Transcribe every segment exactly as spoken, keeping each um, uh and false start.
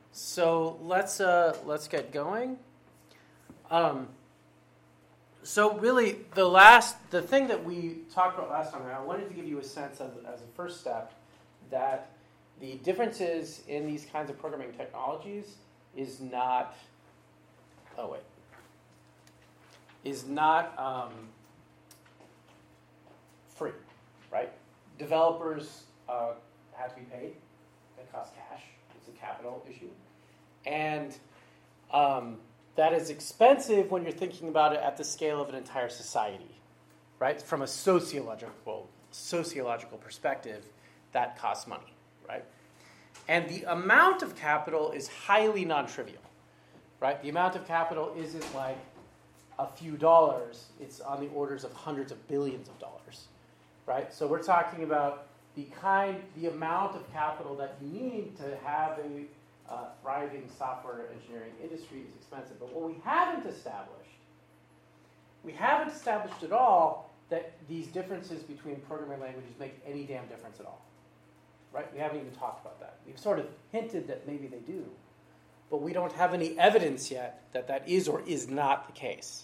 So let's uh, let's get going. Um, so really, the last the thing that we talked about last time, and I wanted to give you a sense of, as a first step, that the differences in these kinds of programming technologies is not. Oh wait. Is not um, free, right? Developers uh, have to be paid. That costs cash. It's a capital issue. And um, that is expensive when you're thinking about it at the scale of an entire society, right? From a sociological sociological perspective, that costs money, right? And the amount of capital is highly non-trivial, right? The amount of capital isn't like a few dollars. It's on the orders of hundreds of billions of dollars, right? So we're talking about the kind, the amount of capital that you need to have a uh, thriving software engineering industry is expensive. But what we haven't established, we haven't established at all that these differences between programming languages make any damn difference at all, right? We haven't even talked about that. We've sort of hinted that maybe they do, but we don't have any evidence yet that that is or is not the case.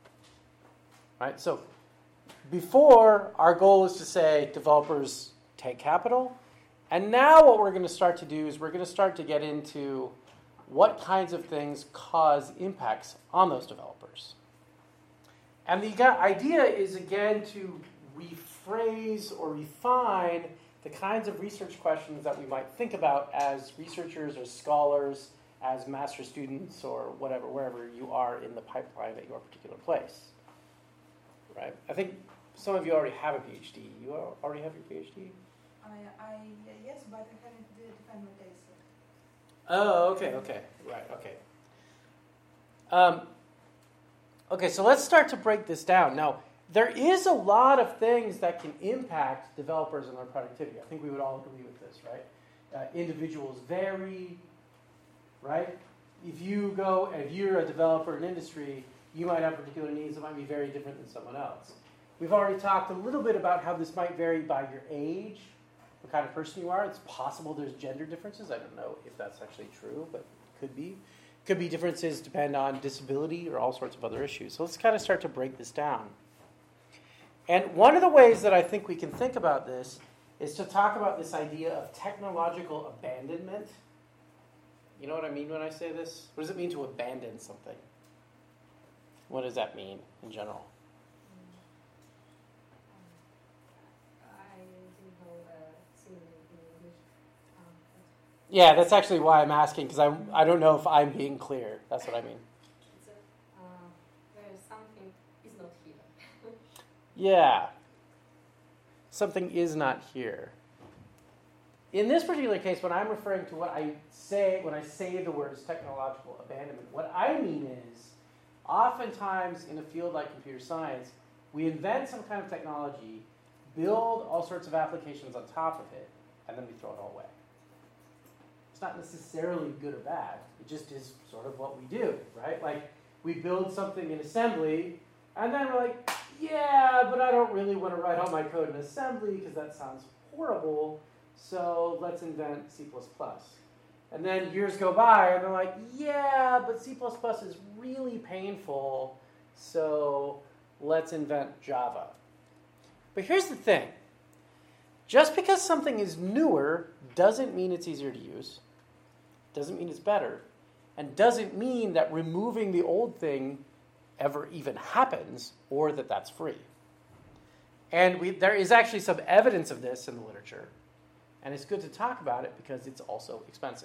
Right? So before, our goal is to say developers take capital. And now what we're going to start to do is we're going to start to get into what kinds of things cause impacts on those developers. And the idea is, again, to rephrase or refine the kinds of research questions that we might think about as researchers or scholars, as master students or whatever, wherever you are in the pipeline at your particular place. Right? I think some of you already have a PhD. You already have your PhD? I, I yes, but I haven't defined my case. Oh, okay, okay. Right, okay. Um, okay, so let's start to break this down. Now, there is a lot of things that can impact developers and their productivity. I think we would all agree with this, right? Uh, individuals vary, right? If you go, if you're a developer in industry, you might have particular needs that might be very different than someone else. We've already talked a little bit about how this might vary by your age, what kind of person you are. It's possible there's gender differences. I don't know if that's actually true, but it could be. Could be differences depend on disability or all sorts of other issues. So let's kind of start to break this down. And one of the ways that I think we can think about this is to talk about this idea of technological abandonment. You know what I mean when I say this? What does it mean to abandon something? What does that mean in general? I didn't know uh, similar in English. Um, Yeah, that's actually why I'm asking, because I I don't know if I'm being clear. That's what I mean. it's a, uh, where something is not here. Yeah. Something is not here. In this particular case, when I'm referring to what I say, when I say the words technological abandonment, what I mean is, oftentimes in a field like computer science, we invent some kind of technology, build all sorts of applications on top of it, and then we throw it all away. It's not necessarily good or bad. It just is sort of what we do, right? Like, we build something in assembly, and then we're like, yeah, but I don't really want to write all my code in assembly because that sounds horrible, so let's invent C plus plus. And then years go by, and they're like, yeah, but C plus plus is really painful, so let's invent Java. But here's the thing. Just because something is newer doesn't mean it's easier to use, doesn't mean it's better, and doesn't mean that removing the old thing ever even happens or that that's free. And we, there is actually some evidence of this in the literature, and it's good to talk about it because it's also expensive.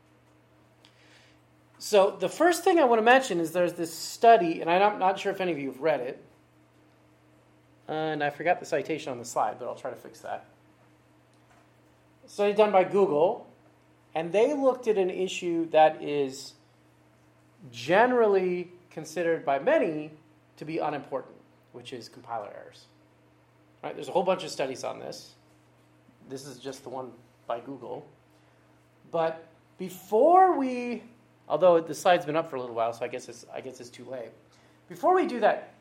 So the first thing I want to mention is there's this study, and I'm not sure if any of you have read it, and I forgot the citation on the slide, but I'll try to fix that. A study done by Google, and they looked at an issue that is generally considered by many to be unimportant, which is compiler errors. Right? There's a whole bunch of studies on this. This is just the one by Google. But before we, although the slide's been up for a little while, so I guess it's, I guess it's too late. Before we do that,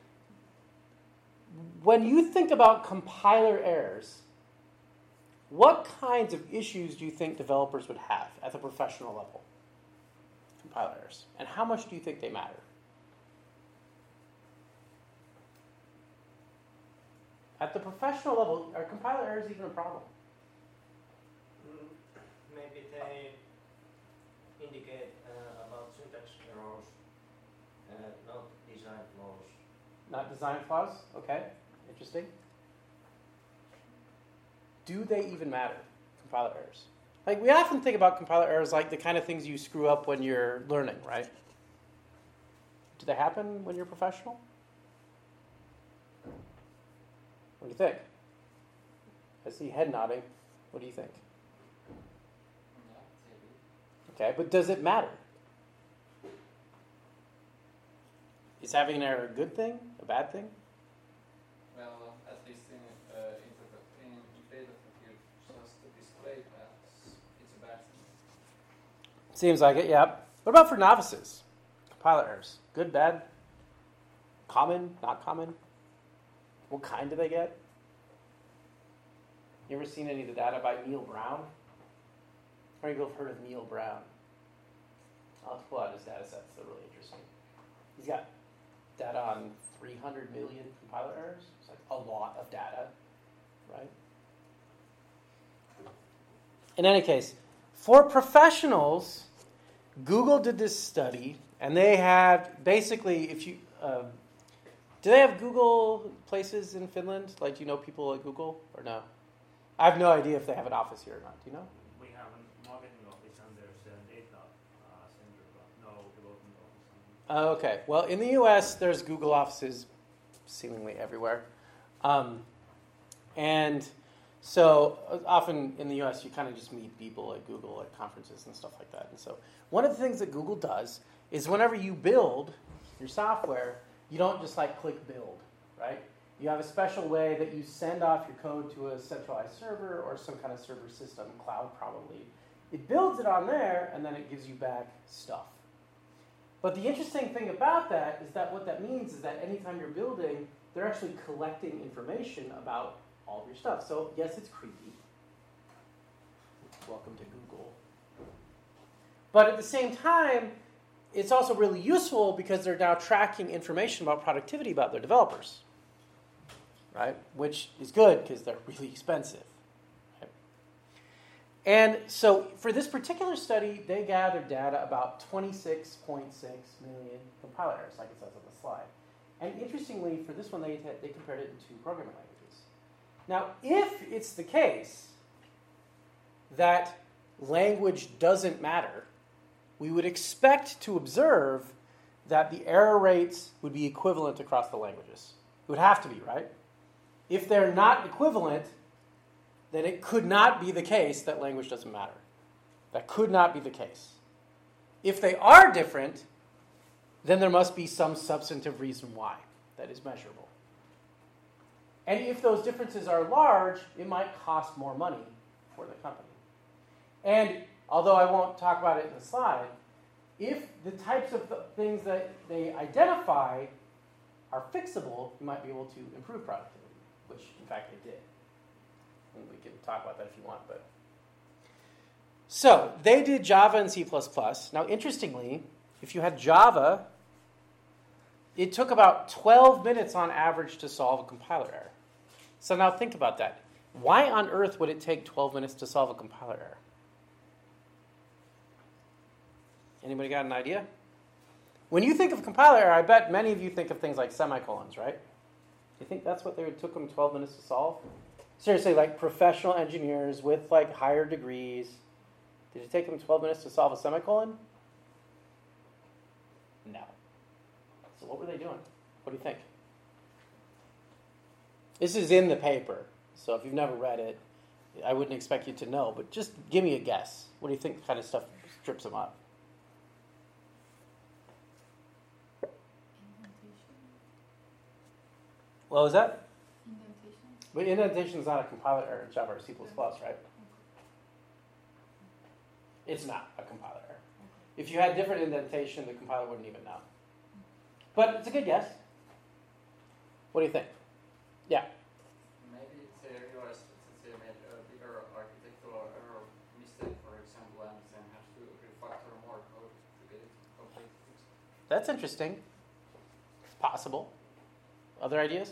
when you think about compiler errors, what kinds of issues do you think developers would have at the professional level? compiler errors? And how much do you think they matter? At the professional level, are compiler errors even a problem? Maybe they indicate uh, about syntax errors, uh, not design flaws. Not design flaws? Okay, interesting. Do they even matter, compiler errors? Like, we often think about compiler errors like the kind of things you screw up when you're learning, right? Do they happen when you're professional? What do you think? I see head nodding. What do you think? Okay, but does it matter? Is having an error a good thing, a bad thing? Well, at least in, uh, in, in data compute, just to display that it's a bad thing. Seems like it, yeah. What about for novices? Compiler errors. Good, bad? Common, not common? What kind do they get? You ever seen any of the data by Neil Brown? How many people have heard of Neil Brown? I'll have to pull out his data sets. They're really interesting. He's got data on three hundred million compiler errors. It's like a lot of data, right? In any case, for professionals, Google did this study, and they have basically, if you, um, do they have Google places in Finland? Like, do you know people at Google or no? I have no idea if they have an office here or not. Do you know? We have a marketing office and there's an data uh, center, but no development office. Oh, okay. Well, in the U S, there's Google offices seemingly everywhere. Um, and so uh, often in the U S, you kind of just meet people at Google at conferences and stuff like that. And so one of the things that Google does is whenever you build your software, you don't just like click build, right? You have a special way that you send off your code to a centralized server or some kind of server system, cloud probably. It builds it on there, and then it gives you back stuff. But the interesting thing about that is that what that means is that anytime you're building, they're actually collecting information about all of your stuff. So yes, it's creepy. Welcome to Google. But at the same time, it's also really useful because they're now tracking information about productivity about their developers. Right? Which is good because they're really expensive. Right? And so for this particular study, they gathered data about twenty-six point six million compiler errors, like it says on the slide. And interestingly, for this one, they, they compared it to programming languages. Now, if it's the case that language doesn't matter, we would expect to observe that the error rates would be equivalent across the languages. It would have to be, right? If they're not equivalent, then it could not be the case that language doesn't matter. That could not be the case. If they are different, then there must be some substantive reason why that is measurable. And if those differences are large, it might cost more money for the company. And although I won't talk about it in the slide, if the types of th- things that they identify are fixable, you might be able to improve productivity. Which, in fact, they did. And we can talk about that if you want. But So, they did Java and C plus plus. Now, interestingly, if you had Java, it took about twelve minutes on average to solve a compiler error. So now think about that. Why on earth would it take twelve minutes to solve a compiler error? Anybody got an idea? When you think of compiler error, I bet many of you think of things like semicolons, right? You think that's what they would took them twelve minutes to solve? Seriously, like professional engineers with like higher degrees, did it take them twelve minutes to solve a semicolon? No. So what were they doing? What do you think? This is in the paper, so if you've never read it, I wouldn't expect you to know, but just give me a guess. What do you think kind of stuff trips them up? What was that? Indentation. But indentation is not a compiler error in Java or C plus plus, right? It's not a compiler error. If you had different indentation, the compiler wouldn't even know. But it's a good guess. What do you think? Yeah. Maybe it's a realized that they made a bigger architectural error mistake, for example, and then have to refactor more code to get it That's interesting. It's possible. Other ideas?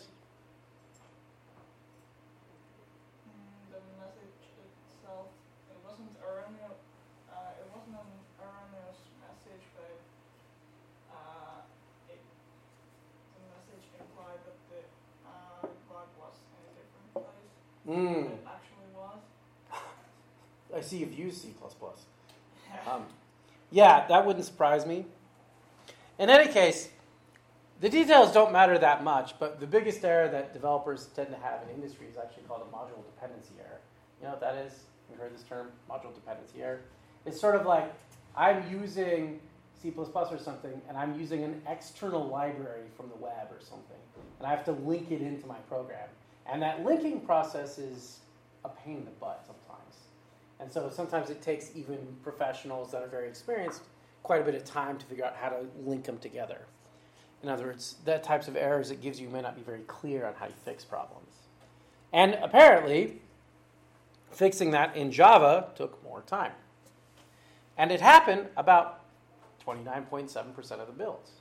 Mm, the message itself, it wasn't erroneous. Uh, it wasn't an erroneous message, but uh, it, the message implied that the uh, bug was in a different place Mm. than it actually was. I see you've used C plus plus. Um, yeah, that wouldn't surprise me. In any case, the details don't matter that much, but the biggest error that developers tend to have in industry is actually called a module dependency error. You know what that is? You heard this term, module dependency error? It's sort of like I'm using C plus plus or something, and I'm using an external library from the web or something, and I have to link it into my program. And that linking process is a pain in the butt sometimes. And so sometimes it takes even professionals that are very experienced quite a bit of time to figure out how to link them together. In other words, that types of errors it gives you may not be very clear on how you fix problems. And apparently, fixing that in Java took more time. And it happened about twenty-nine point seven percent of the builds,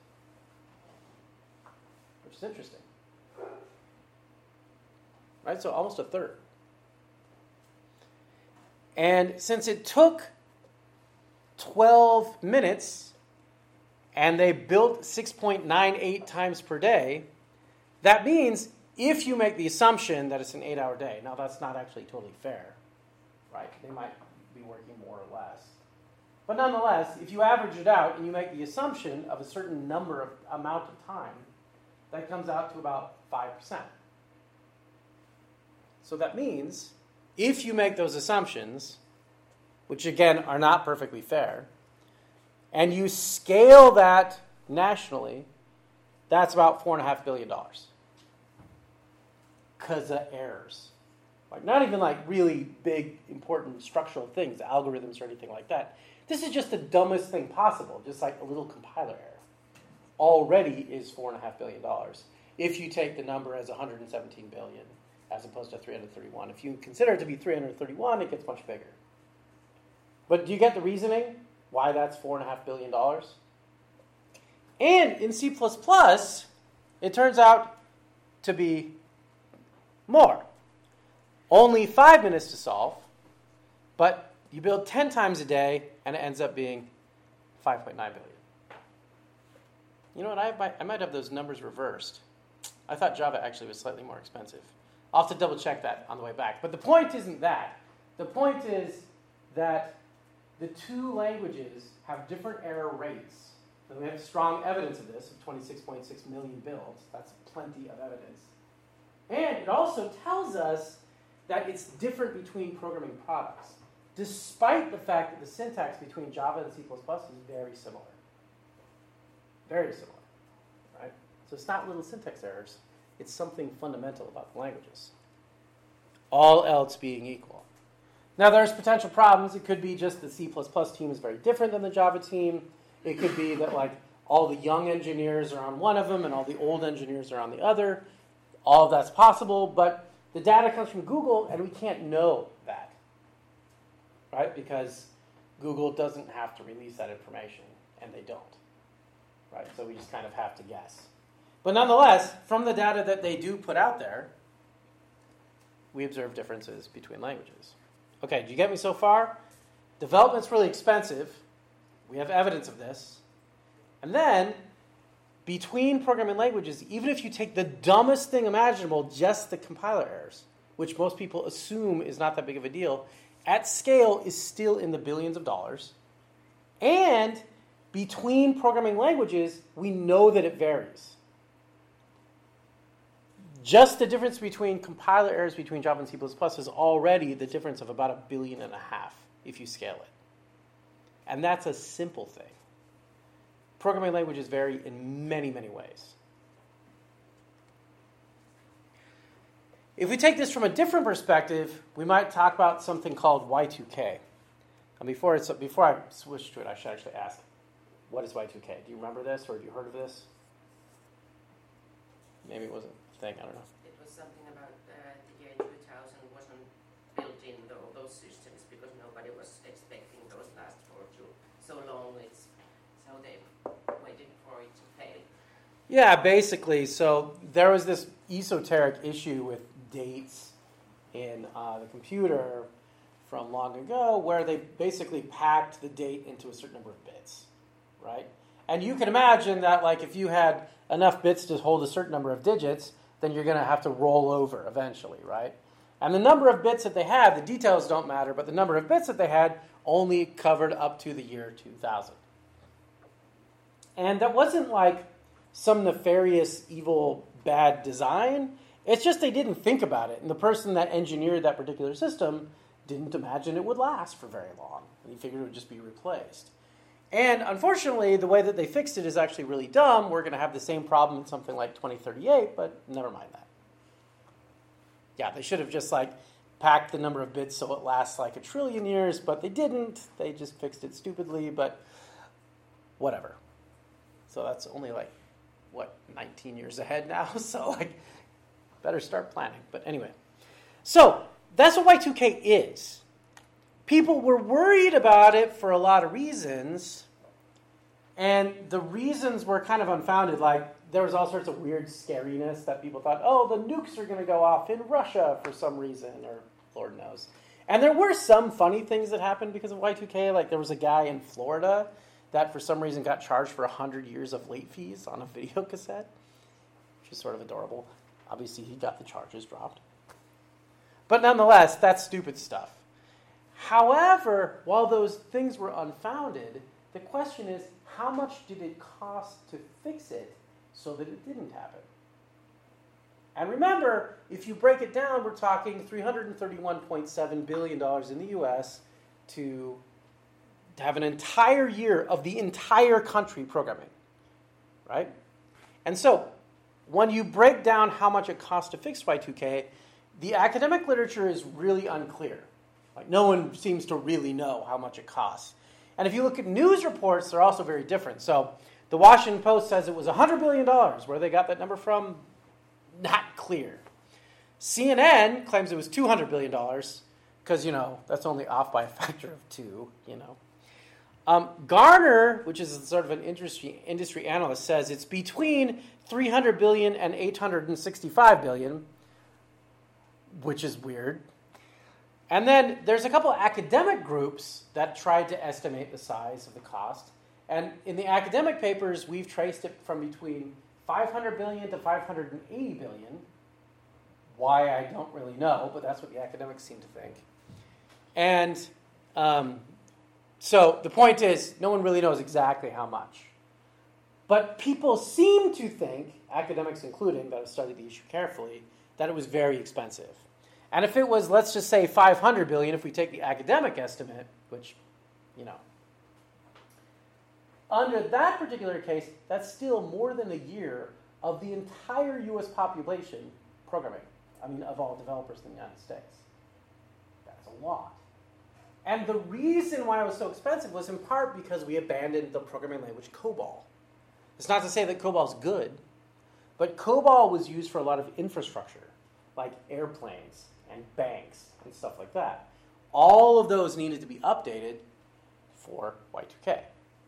which is interesting. Right, so almost a third. And since it took twelve minutes and they built six point nine eight times per day, that means if you make the assumption that it's an eight-hour day, now that's not actually totally fair, right? They might be working more or less. But nonetheless, if you average it out and you make the assumption of a certain number of amount of time, that comes out to about five percent. So that means if you make those assumptions, which again are not perfectly fair, and you scale that nationally, that's about four and a half billion dollars. Because of errors. Like not even like really big, important structural things, algorithms or anything like that. This is just the dumbest thing possible, just like a little compiler error. Already is four and a half billion dollars. If you take the number as one hundred seventeen billion, as opposed to three hundred thirty-one. If you consider it to be three hundred thirty-one, it gets much bigger. But do you get the reasoning why that's four and a half billion dollars? And in C plus plus, it turns out to be more. Only five minutes to solve, but you build ten times a day, and it ends up being five point nine billion. You know what? I might, I might have those numbers reversed. I thought Java actually was slightly more expensive. I'll have to double check that on the way back. But the point isn't that. The point is that the two languages have different error rates. And we have strong evidence of this, of twenty-six point six million builds. That's plenty of evidence. And it also tells us that it's different between programming products, despite the fact that the syntax between Java and C plus plus is very similar. Very similar, right? So it's not little syntax errors. It's something fundamental about the languages. All else being equal. Now, there's potential problems. It could be just the C plus plus team is very different than the Java team. It could be that like all the young engineers are on one of them and all the old engineers are on the other. All of that's possible, but the data comes from Google, and we can't know that, right? Because Google doesn't have to release that information, and they don't, right? So we just kind of have to guess. But nonetheless, from the data that they do put out there, we observe differences between languages. Okay, do you get me so far? Development's really expensive. We have evidence of this. And then, between programming languages, even if you take the dumbest thing imaginable, just the compiler errors, which most people assume is not that big of a deal, at scale is still in the billions of dollars. And between programming languages, we know that it varies. Just the difference between compiler errors between Java and C plus plus is already the difference of about a billion and a half if you scale it. And that's a simple thing. Programming languages vary in many, many ways. If we take this from a different perspective, we might talk about something called Y two K. And before, it's, before I switch to it, I should actually ask, what is Y two K? Do you remember this, or have you heard of this? Maybe it wasn't a thing, I don't know. It was something about uh, the year two thousand wasn't built in the, those systems because nobody was expecting those last for too, so long. It's, so they waited for it Yeah, basically. So there was this esoteric issue with dates in uh, the computer from long ago where they basically packed the date into a certain number of bits, right? And you can imagine that, like, if you had enough bits to hold a certain number of digits, then you're going to have to roll over eventually, right? And the number of bits that they had, the details don't matter, but the number of bits that they had only covered up to the year two thousand. And that wasn't like some nefarious, evil, bad design. It's just they didn't think about it. And the person that engineered that particular system didn't imagine it would last for very long. And he figured it would just be replaced. And unfortunately, the way that they fixed it is actually really dumb. We're going to have the same problem in something like twenty thirty-eight, but never mind that. Yeah, they should have just like packed the number of bits so it lasts like a trillion years, but they didn't. They just fixed it stupidly, but whatever. So that's only like, what, nineteen years ahead now? So like, better start planning. But anyway. So that's what Y two K is. People were worried about it for a lot of reasons, and the reasons were kind of unfounded. Like, there was all sorts of weird scariness that people thought, oh, the nukes are going to go off in Russia for some reason, or Lord knows. And there were some funny things that happened because of Y two K. Like, there was a guy in Florida that for some reason got charged for one hundred years of late fees on a video cassette, which is sort of adorable. Obviously, he got the charges dropped. But nonetheless, that's stupid stuff. However, while those things were unfounded, the question is, how much did it cost to fix it so that it didn't happen? And remember, if you break it down, we're talking three hundred thirty-one point seven billion dollars in the U S to, to have an entire year of the entire country programming, right? And so, when you break down how much it costs to fix Y two K, the academic literature is really unclear. Like, no one seems to really know how much it costs. And if you look at news reports, they're also very different. So the Washington Post says it was one hundred billion dollars. Where they got that number from, not clear. C N N claims it was two hundred billion dollars because, you know, that's only off by a factor of two, you know. Um, Garner, which is sort of an industry, industry analyst, says it's between three hundred billion dollars and eight hundred sixty-five billion dollars, which is weird. And then there's a couple of academic groups that tried to estimate the size of the cost. And in the academic papers, we've traced it from between five hundred billion to five hundred eighty billion. Why, I don't really know, but that's what the academics seem to think. And um, so the point is, no one really knows exactly how much. But people seem to think, academics including, that have studied the issue carefully, that it was very expensive. And if it was, let's just say five hundred billion dollars, if we take the academic estimate, which, you know, under that particular case, that's still more than a year of the entire U S population programming. I mean, of all developers in the United States. That's a lot. And the reason why it was so expensive was in part because we abandoned the programming language COBOL. It's not to say that COBOL's good, but COBOL was used for a lot of infrastructure, like airplanes and banks and stuff like that. All of those needed to be updated for Y two K.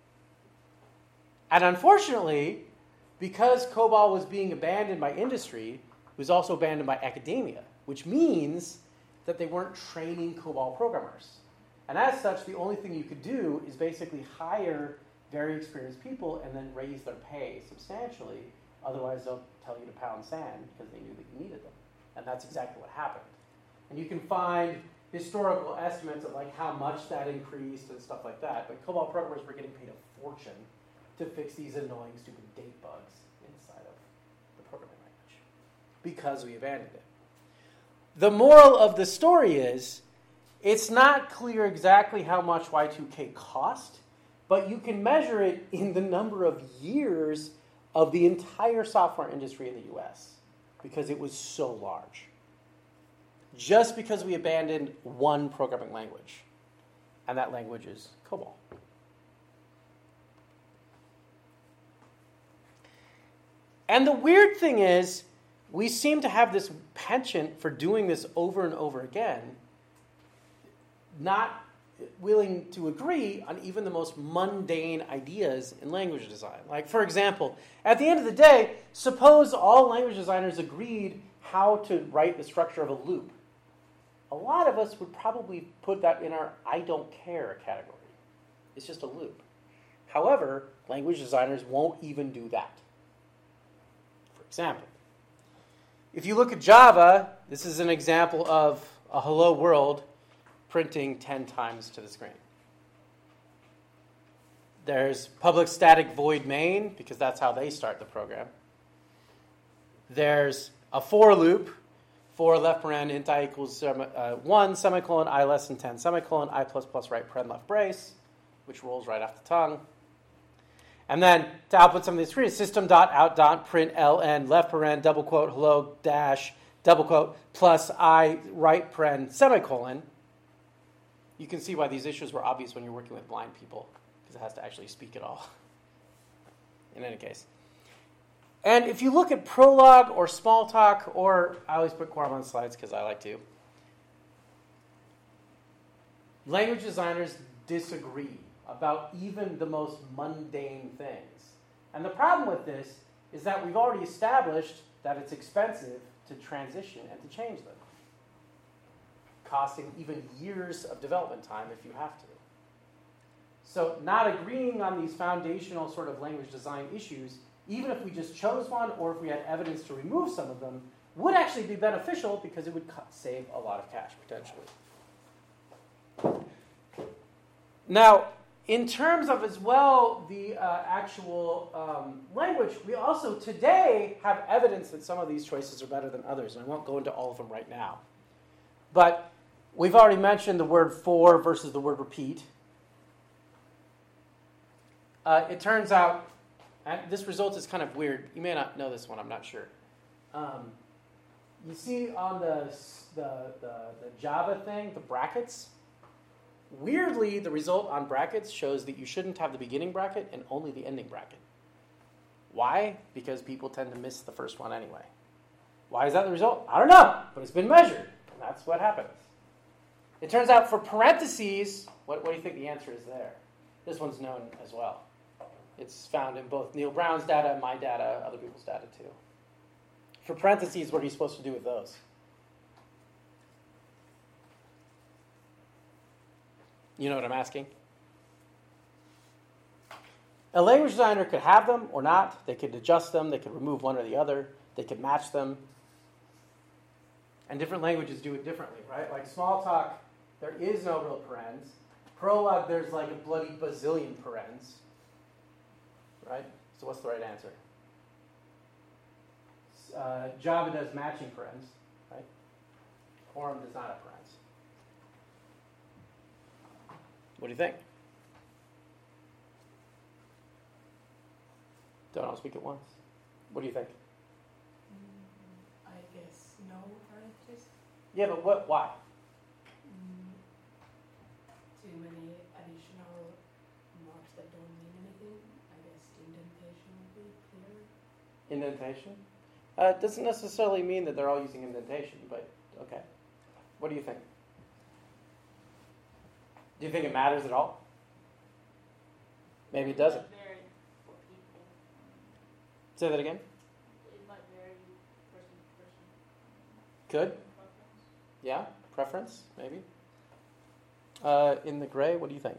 And unfortunately, because COBOL was being abandoned by industry, it was also abandoned by academia, which means that they weren't training COBOL programmers. And as such, the only thing you could do is basically hire very experienced people and then raise their pay substantially. Otherwise, they'll tell you to pound sand because they knew that you needed them. And that's exactly what happened. And you can find historical estimates of like how much that increased and stuff like that. But COBOL programmers were getting paid a fortune to fix these annoying, stupid date bugs inside of the programming language because we abandoned it. The moral of the story is, it's not clear exactly how much Y two K cost, but you can measure it in the number of years of the entire software industry in the U S because it was so large. Just because we abandoned one programming language, and that language is COBOL. And the weird thing is, we seem to have this penchant for doing this over and over again. Not, willing to agree on even the most mundane ideas in language design. Like, for example, at the end of the day, suppose all language designers agreed how to write the structure of a loop. A lot of us would probably put that in our I don't care category. It's just a loop. However, language designers won't even do that. For example, if you look at Java, this is an example of a hello world printing ten times to the screen. There's public static void main, because that's how they start the program. There's a for loop, for left paren, int I equals uh, one, semicolon, I less than ten, semicolon, I plus plus right paren left brace, which rolls right off the tongue. And then to output some of these screens, system.out.println, left paren, double quote, hello, dash, double quote, plus I, right paren, semicolon. You can see why these issues were obvious when you're working with blind people, because it has to actually speak it all. In any case. And if you look at Prolog or Smalltalk, or I always put Quorum on slides because I like to, language designers disagree about even the most mundane things. And the problem with this is that we've already established that it's expensive to transition and to change them, costing even years of development time if you have to. So not agreeing on these foundational sort of language design issues, even if we just chose one or if we had evidence to remove some of them, would actually be beneficial because it would save a lot of cash potentially. Now, in terms of as well the uh, actual um, language, we also today have evidence that some of these choices are better than others, and I won't go into all of them right now. But we've already mentioned the word for versus the word repeat. Uh, it turns out, and this result is kind of weird. You may not know this one, I'm not sure. Um, you see on the, the, the, the Java thing, the brackets, weirdly, the result on brackets shows that you shouldn't have the beginning bracket and only the ending bracket. Why? Because people tend to miss the first one anyway. Why is that the result? I don't know, but it's been measured, and that's what happens. It turns out for parentheses, what, what do you think the answer is there? This one's known as well. It's found in both Neil Brown's data, my data, other people's data too. For parentheses, what are you supposed to do with those? You know what I'm asking? A language designer could have them or not. They could adjust them. They could remove one or the other. They could match them. And different languages do it differently, right? Like Smalltalk, there is no real parens. Prolog, there's like a bloody bazillion parens. Right? So what's the right answer? Uh, Java does matching parens, right? Quorum does not have parens. What do you think? Don't all speak at once. What do you think? Mm, I guess no parentheses. Yeah, but what? Why? Mm, too many additional marks that don't mean anything. I guess indentation would be clearer. Indentation? Uh, it doesn't necessarily mean that they're all using indentation, but okay. What do you think? Do you think it matters at all? Maybe it doesn't. It might vary for people. Say that again? It might vary person to person. Could? Preference. Yeah? Preference? Maybe? Uh, in the gray, what do you think?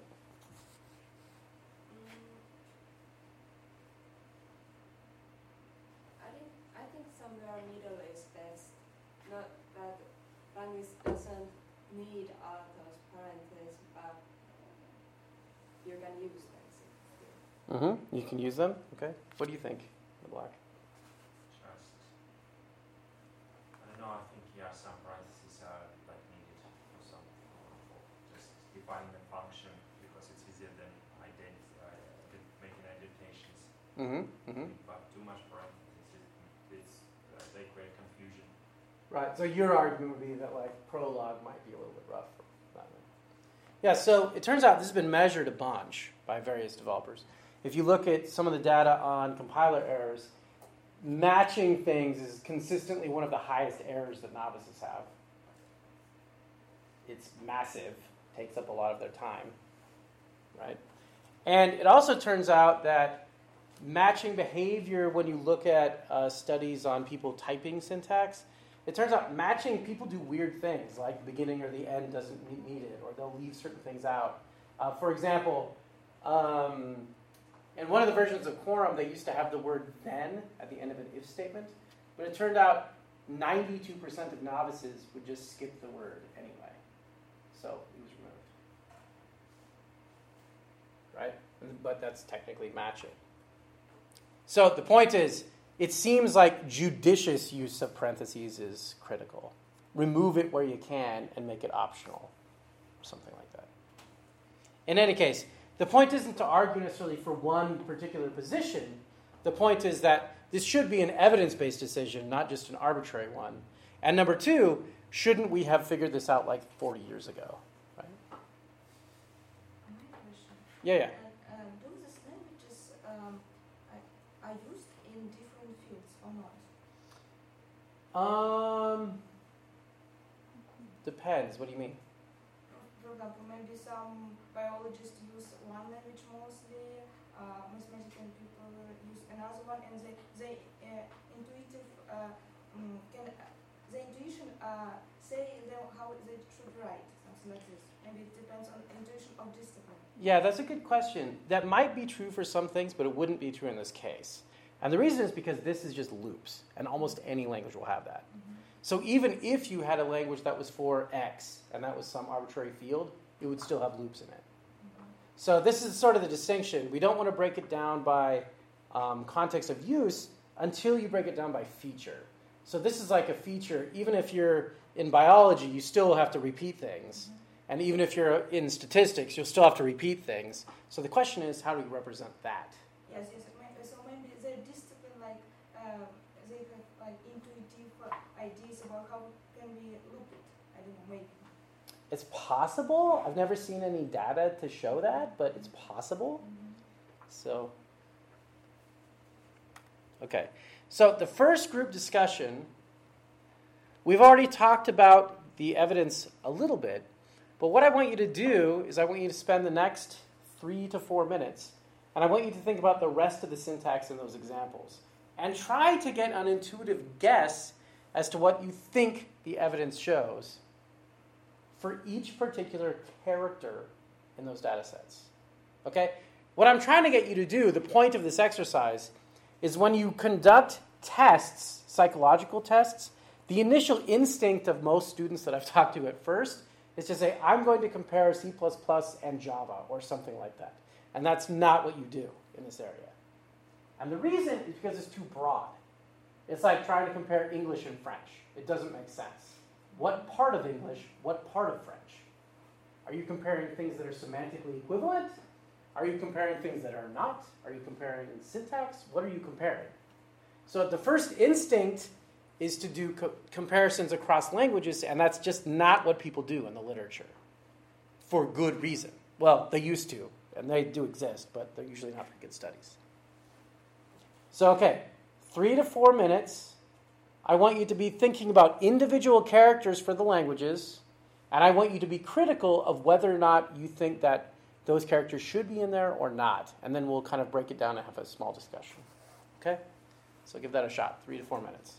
I think I think somewhere middle is best. Not that language doesn't need all those parentheses, but you can use them. still. Mm-hmm. You can use them? Okay. What do you think, Black? Just, I don't know, I think, yeah, some parentheses are like needed for some, for just defining the function because it's easier than ident- uh, making indentations. Mm-hmm. Mm-hmm. But too much parentheses, it, it's, uh, they create confusion. Right. So your argument would be that like Prolog might be a little bit rough. That way. Yeah. So it turns out this has been measured a bunch by various developers. If you look at some of the data on compiler errors, matching things is consistently one of the highest errors that novices have. It's massive. takes up a lot of their time, right? And it also turns out that matching behavior, when you look at uh, studies on people typing syntax, it turns out matching, people do weird things, like the beginning or the end doesn't need it, or they'll leave certain things out. Uh, for example, um, in one of the versions of Quorum, they used to have the word then at the end of an if statement, but it turned out ninety-two percent of novices would just skip the word anyway. So it was removed. Right? But that's technically matching. So the point is, it seems like judicious use of parentheses is critical. Remove it where you can and make it optional. Something like that. In any case, the point isn't to argue necessarily for one particular position. The point is that this should be an evidence-based decision, not just an arbitrary one. And number two, shouldn't we have figured this out like forty years ago? Right? My question. Yeah, yeah. Uh, uh, do these languages um, are, are used in different fields or not? Um, depends. What do you mean? For example, maybe some biologists use one language mostly, uh, mathematician people use another one, and they they uh, intuitive uh, um, can uh, the intuition uh, say them how they should write, something like this. Maybe it depends on intuition of discipline. Yeah, that's a good question. That might be true for some things, but it wouldn't be true in this case. And the reason is because this is just loops, and almost any language will have that. Mm-hmm. So even if you had a language that was for X, and that was some arbitrary field, it would still have loops in it. Mm-hmm. So this is sort of the distinction. We don't want to break it down by um, context of use until you break it down by feature. So this is like a feature. Even if you're in biology, you still have to repeat things. Mm-hmm. And even if you're in statistics, you'll still have to repeat things. So the question is, how do you represent that? Yes, yes. So maybe their discipline, like uh, they have like intuitive ideas about how can we loop it. I don't know, maybe. It's possible. I've never seen any data to show that, but it's possible. Mm-hmm. So, okay. So the first group discussion, we've already talked about the evidence a little bit, but what I want you to do is I want you to spend the next three to four minutes, and I want you to think about the rest of the syntax in those examples, and try to get an intuitive guess as to what you think the evidence shows for each particular character in those data sets. Okay? What I'm trying to get you to do, the point of this exercise, is when you conduct tests, psychological tests, the initial instinct of most students that I've talked to at first is to say, I'm going to compare C plus plus and Java or something like that. And that's not what you do in this area. And the reason is because it's too broad. It's like trying to compare English and French. It doesn't make sense. What part of English, what part of French? Are you comparing things that are semantically equivalent? Are you comparing things that are not? Are you comparing syntax? What are you comparing? So the first instinct is to do co- comparisons across languages, and that's just not what people do in the literature for good reason. Well, they used to, and they do exist, but they're usually not for good studies. So, okay, three to four minutes. I want you to be thinking about individual characters for the languages, and I want you to be critical of whether or not you think that those characters should be in there or not. And then we'll kind of break it down and have a small discussion. Okay? So give that a shot, three to four minutes.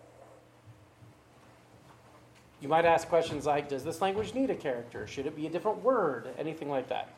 You might ask questions like, does this language need a character? Should it be a different word? Anything like that.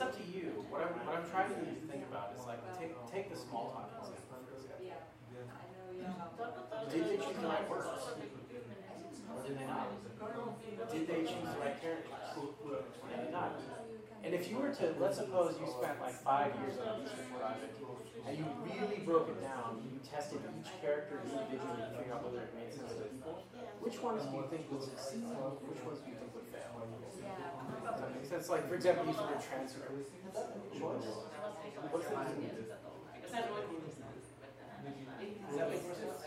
it's up to you. What I'm, what I'm trying to get you to think about is like, take, take the small talk example. Yeah, I know you have. Did they choose the right words? Or did they not? Did they choose the right characters? Did they not? And if you were to, let's suppose you spent like five years on a research project, and you really broke it down, you tested each character individually to figure out whether it made sense to people, which ones do you think would succeed? Which ones do you think would fail? Does that make sense? Like, for example, using your transcript. Choice? What's the meaning? Does that make more sense?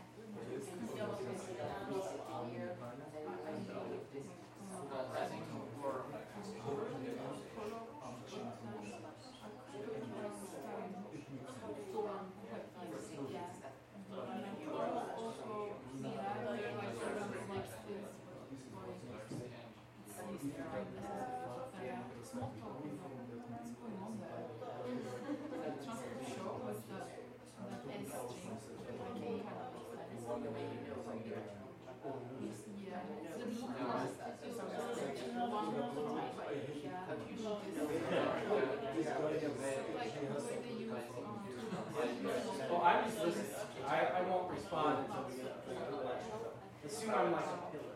Well, I'm just listening. I, I won't respond until we get to the Assume I'm like a pillar.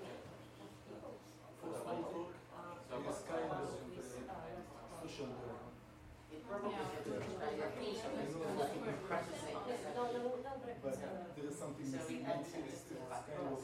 But there is something missing. It's kind of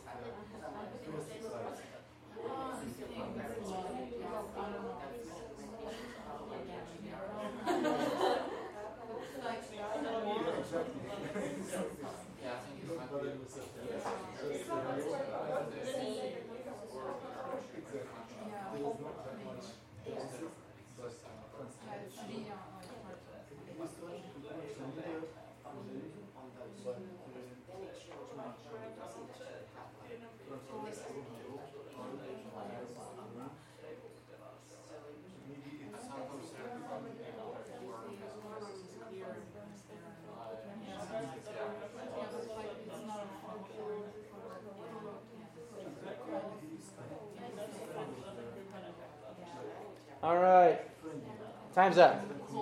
All right. Time's up.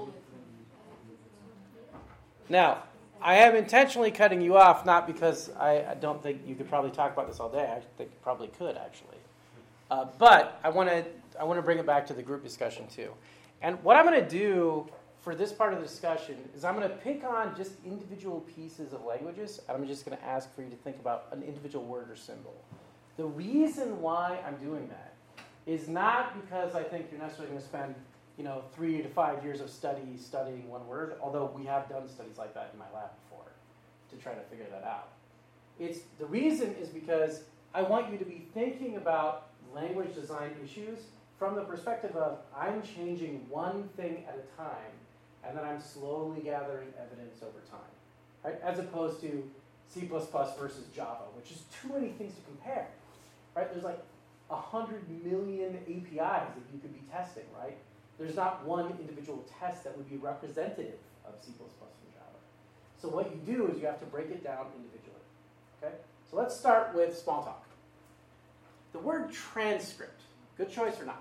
Now, I am intentionally cutting you off, not because I, I don't think you could probably talk about this all day. I think you probably could, actually. Uh, but I want to I want to bring it back to the group discussion, too. And what I'm going to do for this part of the discussion is I'm going to pick on just individual pieces of languages, and I'm just going to ask for you to think about an individual word or symbol. The reason why I'm doing that is not because I think you're necessarily going to spend, you know, three to five years of study studying one word, although we have done studies like that in my lab before to try to figure that out. It's the reason is because I want you to be thinking about language design issues from the perspective of I'm changing one thing at a time, and then I'm slowly gathering evidence over time, right? As opposed to C plus plus versus Java, which is too many things to compare, right? There's like a hundred million A P Is that you could be testing, right? There's not one individual test that would be representative of C plus plus and Java. So what you do is you have to break it down individually, okay? So let's start with small talk. The word transcript, good choice or not?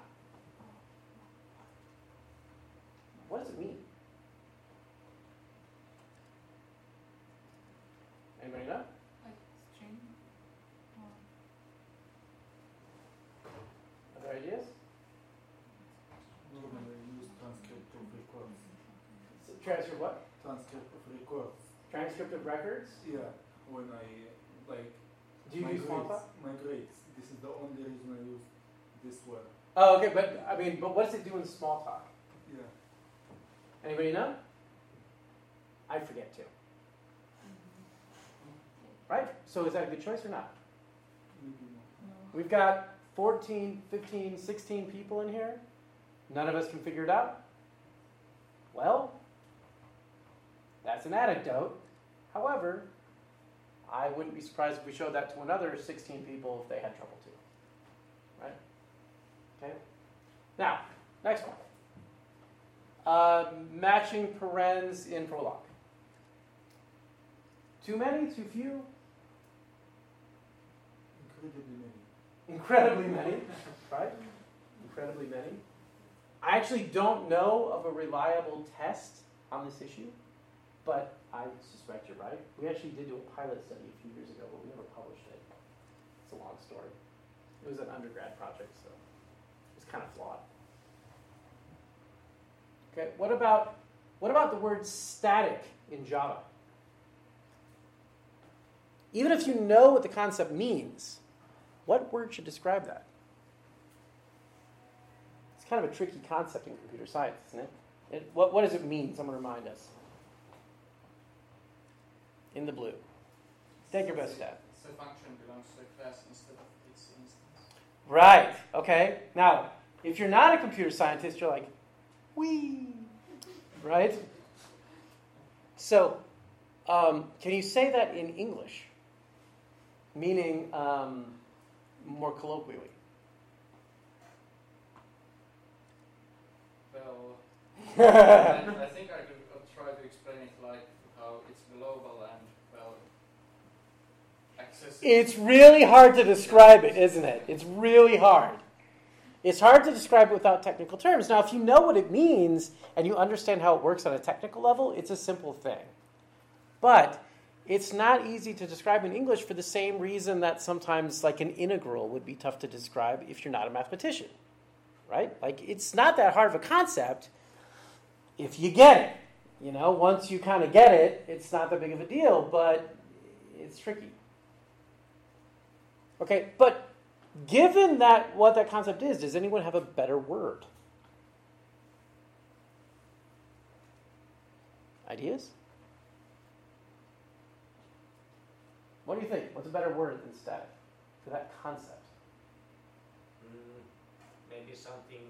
What does it mean? Anybody know? Like string. Other ideas? normally use transcript of records. So transcript what? Transcript of records. Transcript of records? Yeah, when I like Do you my use small grades, talk? my grades. This is the only reason I use this word. Oh, okay, but I mean, but what does it do in small talk? Yeah. Anybody know? I forget too. Right? So is that a good choice or not? Maybe not. We've got fourteen, fifteen, sixteen people in here. None of us can figure it out. Well, that's an anecdote. However, I wouldn't be surprised if we showed that to another sixteen people if they had trouble too. Right? Okay? Now, next one. Uh, matching parens in Prolog. Too many? Too few? Incredibly many. Incredibly many, right? Incredibly many. I actually don't know of a reliable test on this issue, but I suspect you're right. We actually did do a pilot study a few years ago, but we never published it. It's a long story. It was an undergrad project, so it's kind of flawed. Okay, what about what about the word static in Java? Even if you know what the concept means, what word should describe that? It's kind of a tricky concept in computer science, isn't it? it what, what does it mean? Someone remind us. In the blue. Take your best stab. So function belongs to a class instead of its instance. Right. Okay. Now, if you're not a computer scientist, you're like, wee. Right? So, um, can you say that in English? Meaning, um, more colloquially. Well, I, I think I could uh, try to explain it like how it's global and, well, accessible. It's really hard to describe it, isn't it? It's really hard. It's hard to describe it without technical terms. Now, if you know what it means and you understand how it works on a technical level, it's a simple thing. But it's not easy to describe in English for the same reason that sometimes like an integral would be tough to describe if you're not a mathematician, right? Like it's not that hard of a concept if you get it. You know, once you kind of get it, it's not that big of a deal, but it's tricky. Okay, but given that what that concept is, does anyone have a better word? Ideas? What do you think? What's a better word than static for that concept? Mm, maybe something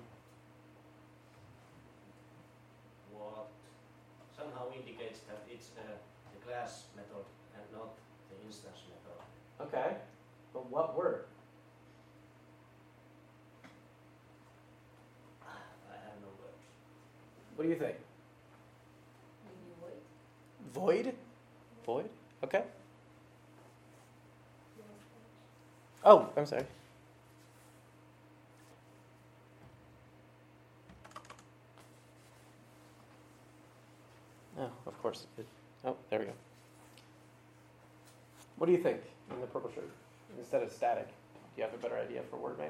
what somehow indicates that it's uh, the class method and not the instance method. Okay, but what word? I have no words. What do you think? Maybe void. Void? Void? Okay. Oh, I'm sorry. Oh, of course. It, oh, there we go. What do you think in the purple shirt? Instead of static, do you have a better idea for a word, maybe?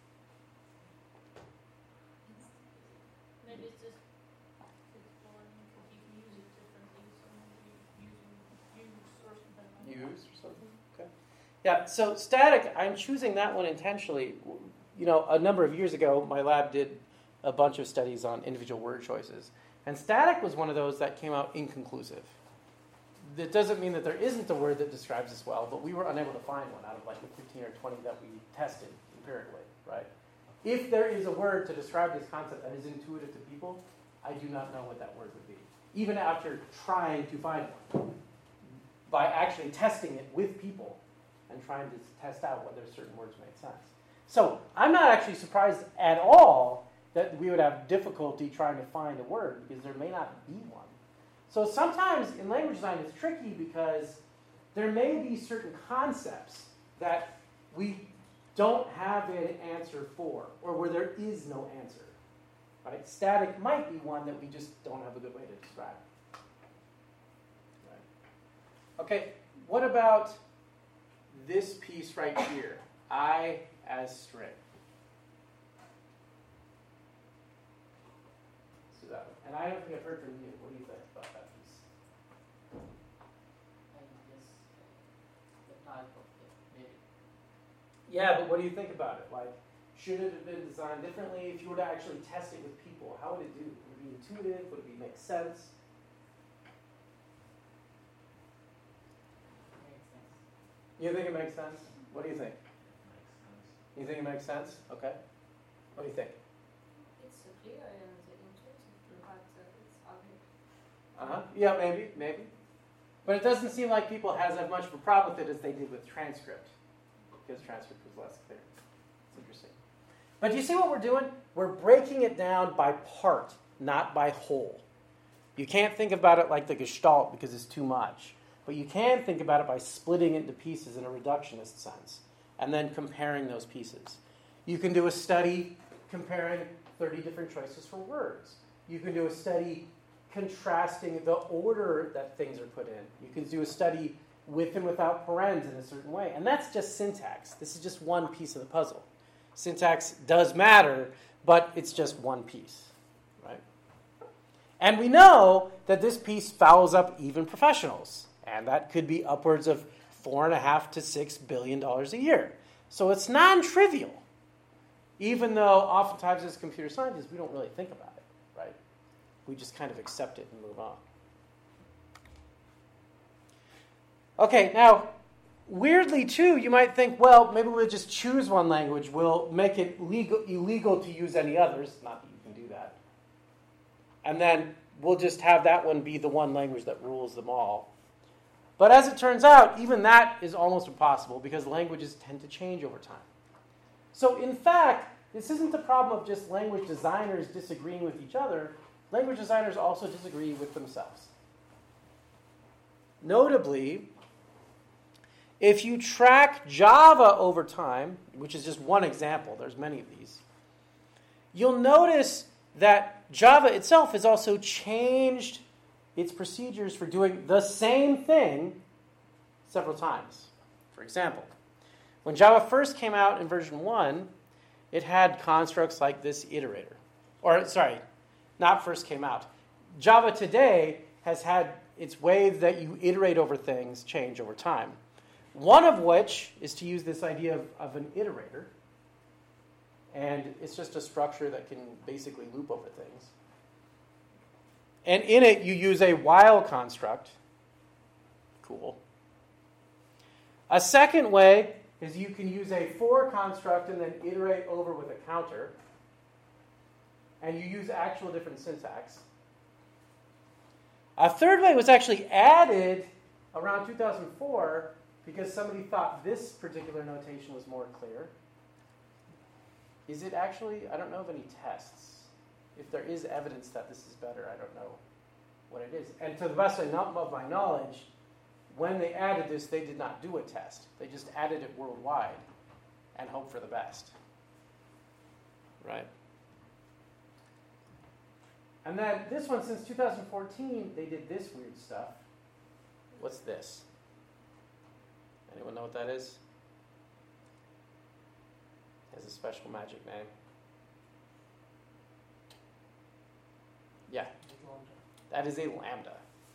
Maybe it's just it's boring because you can use it differently. So maybe using use or something like that. Use or something? Okay. Yeah, so static, I'm choosing that one intentionally. You know, a number of years ago, my lab did a bunch of studies on individual word choices. And static was one of those that came out inconclusive. That doesn't mean that there isn't a word that describes this well, but we were unable to find one out of like the fifteen or twenty that we tested empirically, right? If there is a word to describe this concept that is intuitive to people, I do not know what that word would be. Even after trying to find one. By actually testing it with people and trying to test out whether certain words make sense. So I'm not actually surprised at all that we would have difficulty trying to find a word because there may not be one. So sometimes in language design it's tricky because there may be certain concepts that we don't have an answer for or where there is no answer. Right? Static might be one that we just don't have a good way to describe. Right? Okay, what about this piece right here? I as string. Let's do that one. And I don't think I've heard from you. What do you think about that piece? I guess the type of the maybe. Yeah, but what do you think about it? Like, should it have been designed differently? If you were to actually test it with people, how would it do? Would it be intuitive? Would it be make sense? Makes sense. You think it makes sense? What do you think? Makes sense. You think it makes sense? Okay. What do you think? It's so clear and intuitive, but uh, it's ugly. Uh-huh. Yeah, maybe, maybe. But it doesn't seem like people has as much of a problem with it as they did with transcript, because transcript was less clear. It's interesting. But do you see what we're doing? We're breaking it down by part, not by whole. You can't think about it like the Gestalt because it's too much. But you can think about it by splitting it into pieces in a reductionist sense, and then comparing those pieces. You can do a study comparing thirty different choices for words. You can do a study contrasting the order that things are put in. You can do a study with and without parens in a certain way. And that's just syntax. This is just one piece of the puzzle. Syntax does matter, but it's just one piece, right? And we know that this piece fouls up even professionals. And that could be upwards of four and a half to six billion dollars a year. So it's non-trivial. Even though oftentimes as computer scientists, we don't really think about it, right? We just kind of accept it and move on. Okay, now, weirdly too, you might think, well, maybe we'll just choose one language. We'll make it legal, illegal to use any others. Not that you can do that. And then we'll just have that one be the one language that rules them all. But as it turns out, even that is almost impossible because languages tend to change over time. So in fact, this isn't the problem of just language designers disagreeing with each other. Language designers also disagree with themselves. Notably, if you track Java over time, which is just one example, there's many of these, you'll notice that Java itself has also changed its procedures for doing the same thing several times. For example, when Java first came out in version one, it had constructs like this iterator. Or, sorry, not first came out. Java today has had its way that you iterate over things change over time. One of which is to use this idea of, of an iterator. And it's just a structure that can basically loop over things. And in it, you use a while construct. Cool. A second way is you can use a for construct and then iterate over with a counter. And you use actual different syntax. A third way was actually added around two thousand four because somebody thought this particular notation was more clear. Is it actually? I don't know of any tests. If there is evidence that this is better, I don't know what it is. And to the best of my knowledge, when they added this, they did not do a test. They just added it worldwide and hoped for the best. Right? And then this one, since two thousand fourteen, they did this weird stuff. What's this? Anyone know what that is? It has a special magic name. Yeah. That is a lambda.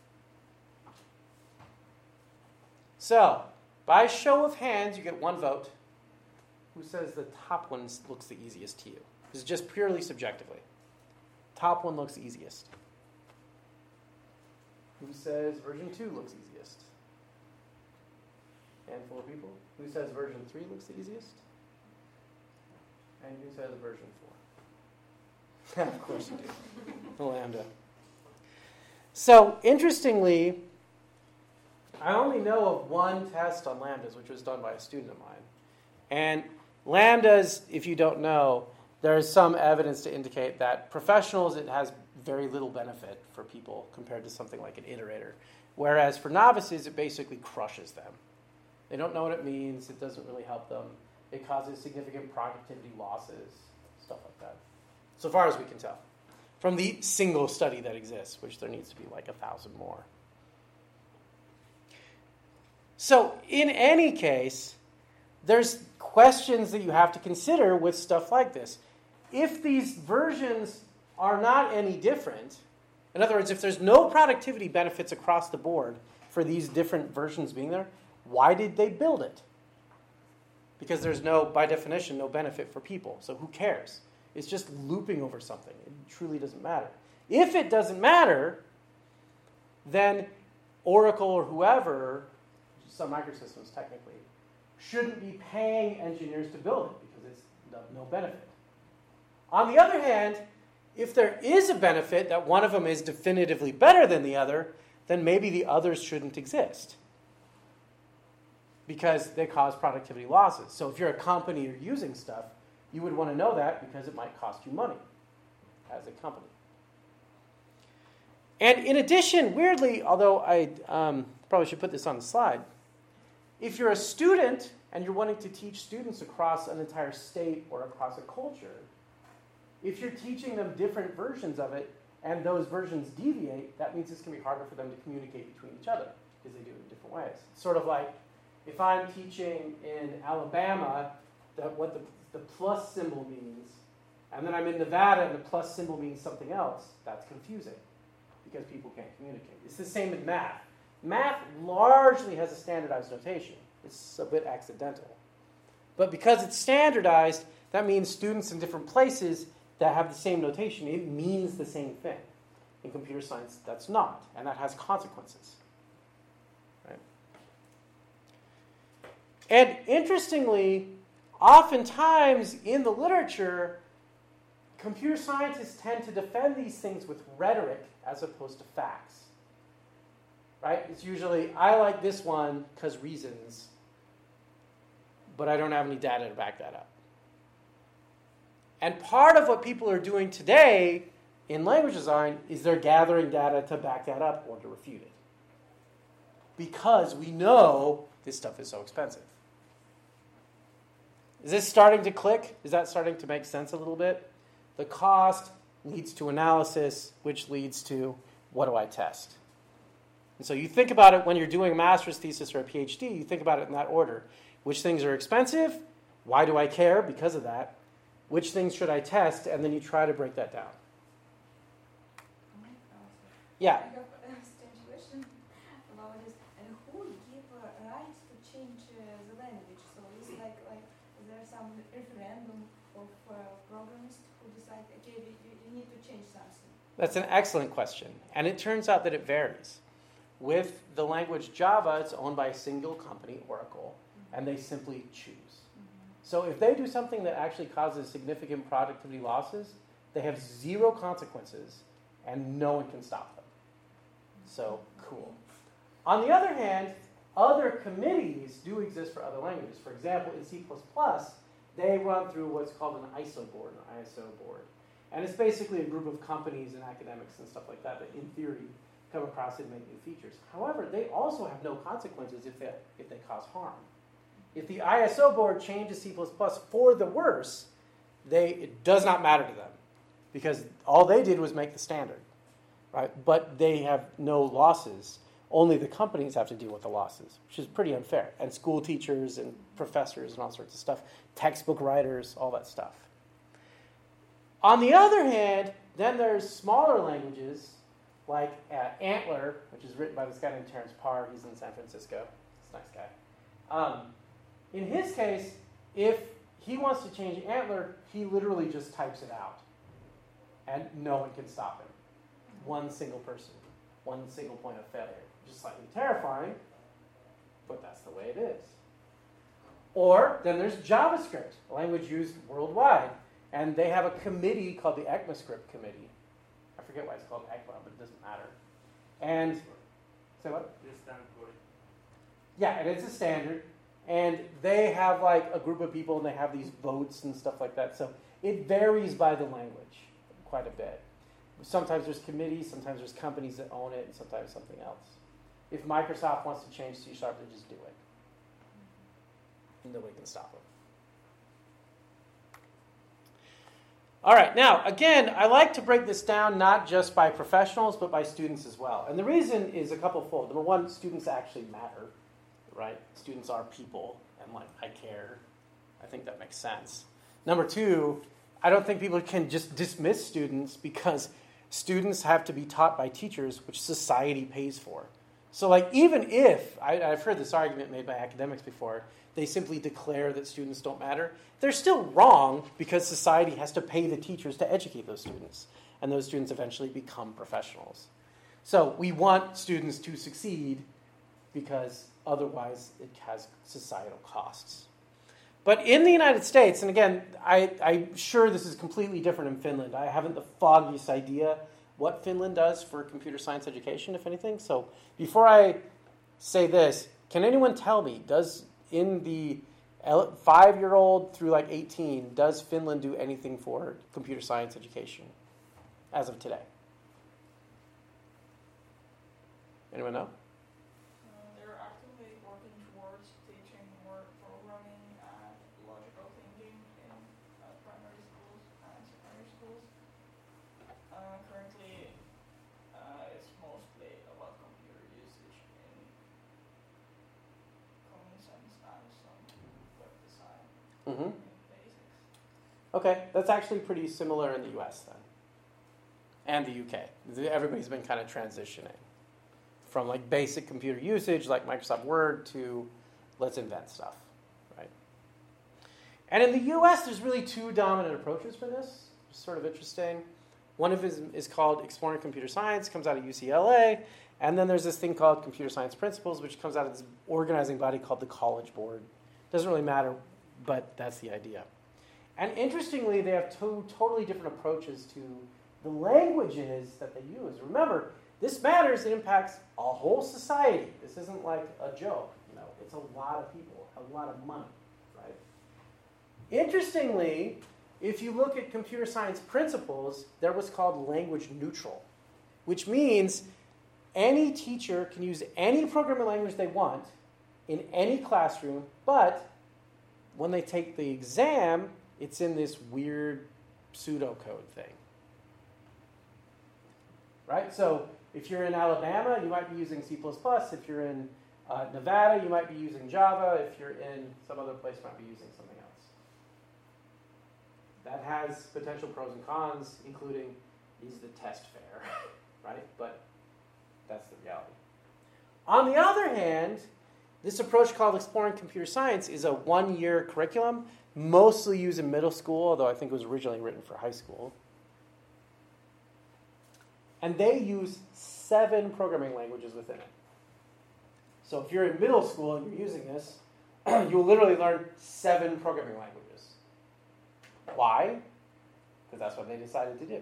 So, by show of hands, you get one vote. Who says the top one looks the easiest to you? This is just purely subjectively. Top one looks easiest. Who says version two looks easiest? Handful of people. Who says version three looks the easiest? And who says version four? Of course you do. The lambda. So, interestingly, I only know of one test on lambdas, which was done by a student of mine. And lambdas, if you don't know, there is some evidence to indicate that professionals, it has very little benefit for people compared to something like an iterator. Whereas for novices, it basically crushes them. They don't know what it means. It doesn't really help them. It causes significant productivity losses, stuff like that. So far as we can tell. From the single study that exists, which there needs to be like a thousand more. So in any case, there's questions that you have to consider with stuff like this. If these versions are not any different, in other words, if there's no productivity benefits across the board for these different versions being there, why did they build it? Because there's no, by definition, no benefit for people. So who cares? It's just looping over something. It truly doesn't matter. If it doesn't matter, then Oracle or whoever, Sun Microsystems technically, shouldn't be paying engineers to build it because it's no, no benefit. On the other hand, if there is a benefit that one of them is definitively better than the other, then maybe the others shouldn't exist because they cause productivity losses. So if you're a company you're using stuff, you would want to know that because it might cost you money as a company. And in addition, weirdly, although I um, probably should put this on the slide, if you're a student and you're wanting to teach students across an entire state or across a culture, If you're teaching them different versions of it, and those versions deviate, that means it's going to be harder for them to communicate between each other, because they do it in different ways. It's sort of like, if I'm teaching in Alabama that what the, the plus symbol means, and then I'm in Nevada and the plus symbol means something else, that's confusing, because people can't communicate. It's the same in math. Math largely has a standardized notation. It's a bit accidental. But because it's standardized, that means students in different places that have the same notation, it means the same thing. In computer science, that's not, and that has consequences. Right? And interestingly, oftentimes in the literature, computer scientists tend to defend these things with rhetoric as opposed to facts. Right? It's usually, I like this one because reasons, but I don't have any data to back that up. And part of what people are doing today in language design is they're gathering data to back that up or to refute it. Because we know this stuff is so expensive. Is this starting to click? Is that starting to make sense a little bit? The cost leads to analysis, which leads to what do I test? And so you think about it when you're doing a master's thesis or a PhD, you think about it in that order. Which things are expensive? Why do I care? Because of that. Which things should I test? And then you try to break that down. Yeah. I have a strange question about this. And who give uh, rights to change uh, the language? So is like like is there some referendum of uh, programs who decide, okay, we, we need to change something? That's an excellent question. And it turns out that it varies. With the language Java, it's owned by a single company, Oracle, mm-hmm. and they simply choose. Mm-hmm. So if they do something that actually causes significant productivity losses, they have zero consequences, and no one can stop them. So, cool. On the other hand, other committees do exist for other languages. For example, in C plus plus, they run through what's called an I S O board, an I S O board. And it's basically a group of companies and academics and stuff like that that, in theory, come across it and make new features. However, they also have no consequences if they, if they cause harm. If the I S O board changes C plus plus for the worse, they, it does not matter to them, because all they did was make the standard. Right? But they have no losses. Only the companies have to deal with the losses, which is pretty unfair. And school teachers and professors and all sorts of stuff, textbook writers, all that stuff. On the other hand, then there's smaller languages, like uh, Antler, which is written by this guy named Terence Parr. He's in San Francisco. He's a nice guy. Um, in his case, if he wants to change Antler, he literally just types it out. And no one can stop him. One single person, one single point of failure. Which is slightly terrifying, but that's the way it is. Or then there's JavaScript, a language used worldwide. And they have a committee called the ECMAScript Committee. I forget why it's called ECMA, but it doesn't matter. And, say what? This standard. Yeah, and it's a standard. And they have like a group of people and they have these votes and stuff like that. So it varies by the language quite a bit. Sometimes there's committees, sometimes there's companies that own it, and sometimes something else. If Microsoft wants to change C Sharp, they just do it. And nobody can stop them. All right, now, again, I like to break this down not just by professionals, but by students as well. And the reason is a couple-fold. Number one, students actually matter, right? Students are people, and like, I care. I think that makes sense. Number two, I don't think people can just dismiss students because students have to be taught by teachers, which society pays for. So like even if, I, I've heard this argument made by academics before, they simply declare that students don't matter, they're still wrong because society has to pay the teachers to educate those students. And those students eventually become professionals. So we want students to succeed because otherwise it has societal costs. But in the United States, and again, I, I'm sure this is completely different in Finland. I haven't the foggiest idea what Finland does for computer science education, if anything. So before I say this, can anyone tell me, does in the five-year-old through like eighteen, does Finland do anything for computer science education as of today? Anyone know? Mm-hmm. basics. Okay, that's actually pretty similar in the U S then, and the U K. Everybody's been kind of transitioning from like basic computer usage, like Microsoft Word, to let's invent stuff, right? And in the U S, there's really two dominant approaches for this. It's sort of interesting. One of it is, is called Exploring Computer Science, comes out of U C L A, and then there's this thing called Computer Science Principles, which comes out of this organizing body called the College Board. Doesn't really matter, but that's the idea. And interestingly, they have two totally different approaches to the languages that they use. Remember, this matters. It impacts a whole society. This isn't like a joke. You know, it's a lot of people, a lot of money, right? Interestingly, if you look at computer science principles, they're what's called language neutral, which means any teacher can use any programming language they want in any classroom, but when they take the exam, it's in this weird pseudocode thing. Right? So if you're in Alabama, you might be using C plus plus. If you're in uh, Nevada, you might be using Java. If you're in some other place, you might be using something else. That has potential pros and cons, including is the test fair, right? But that's the reality. On the other hand, this approach called Exploring Computer Science is a one-year curriculum, mostly used in middle school, although I think it was originally written for high school. And they use seven programming languages within it. So if you're in middle school and you're using this, you'll literally learn seven programming languages. Why? Because that's what they decided to do.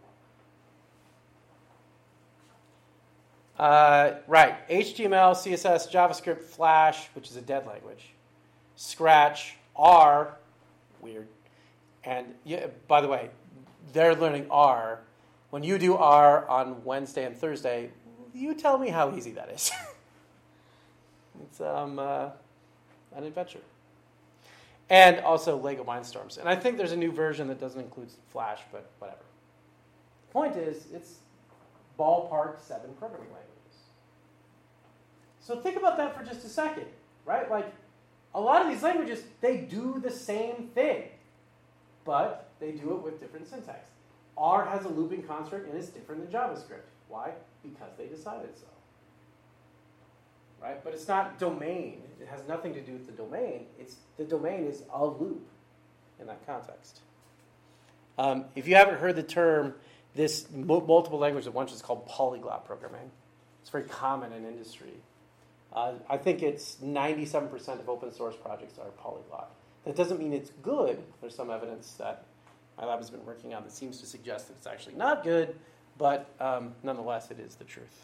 Uh, right, H T M L, C S S, JavaScript, Flash, which is a dead language, Scratch, R, weird, and yeah, by the way, they're learning R. When you do R on Wednesday and Thursday, you tell me how easy that is. It's um, uh, an adventure. And also Lego Mindstorms. And I think there's a new version that doesn't include Flash, but whatever. The point is, it's ballpark seven programming languages. So think about that for just a second, right? Like, a lot of these languages, they do the same thing, but they do it with different syntax. R has a looping construct, and it's different than JavaScript. Why? Because they decided so. Right? But it's not domain. It has nothing to do with the domain. It's the domain is a loop in that context. Um, if you haven't heard the term, this mo- multiple language at once is called polyglot programming. It's very common in industry. Uh, I think it's ninety-seven percent of open source projects are polyglot. That doesn't mean it's good. There's some evidence that my lab has been working on that seems to suggest that it's actually not good, but um, nonetheless, it is the truth.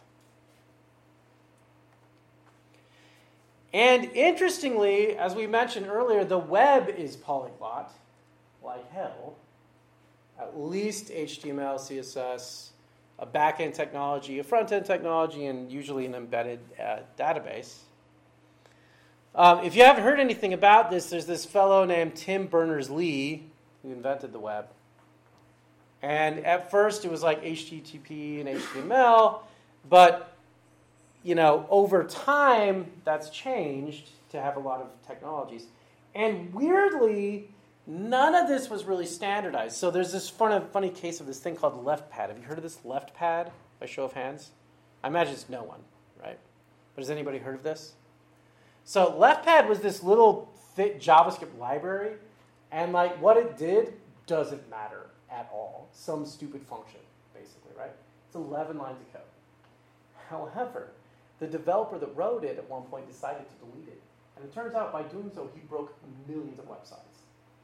And interestingly, as we mentioned earlier, the web is polyglot, like hell. At least H T M L, C S S, a back-end technology, a front-end technology, and usually an embedded uh, database. Um, if you haven't heard anything about this, there's this fellow named Tim Berners-Lee who invented the web. And at first it was like H T T P and H T M L, but you know, over time, that's changed to have a lot of technologies. And weirdly, none of this was really standardized. So there's this funny, funny case of this thing called LeftPad. Have you heard of this LeftPad, by show of hands? I imagine it's no one, right? But has anybody heard of this? So LeftPad was this little fit JavaScript library, and like what it did doesn't matter at all. Some stupid function, basically, right? It's eleven lines of code. However, the developer that wrote it at one point decided to delete it. And it turns out by doing so, he broke millions of websites.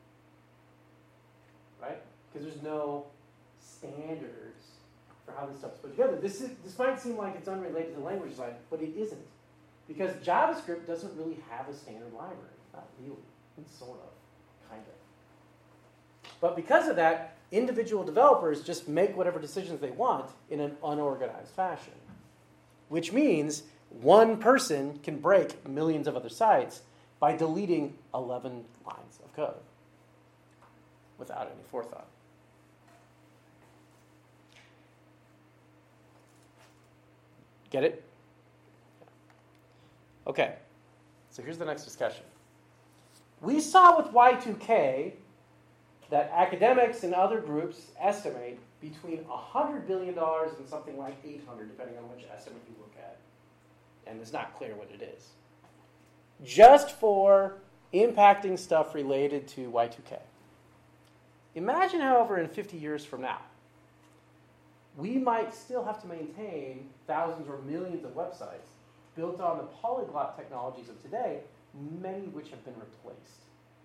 Right? Because there's no standards for how this stuff's put together. This is this might seem like it's unrelated to language design, but it isn't. Because JavaScript doesn't really have a standard library. Not really. It's sort of. Kind of. But because of that, individual developers just make whatever decisions they want in an unorganized fashion. Which means one person can break millions of other sites by deleting eleven lines of code without any forethought. Get it? Okay. So here's the next discussion. We saw with Y two K that academics and other groups estimate between one hundred billion dollars and something like eight hundred, depending on which estimate you look at. And it's not clear what it is. Just for impacting stuff related to Y two K. Imagine, however, in fifty years from now, we might still have to maintain thousands or millions of websites built on the polyglot technologies of today, many of which have been replaced.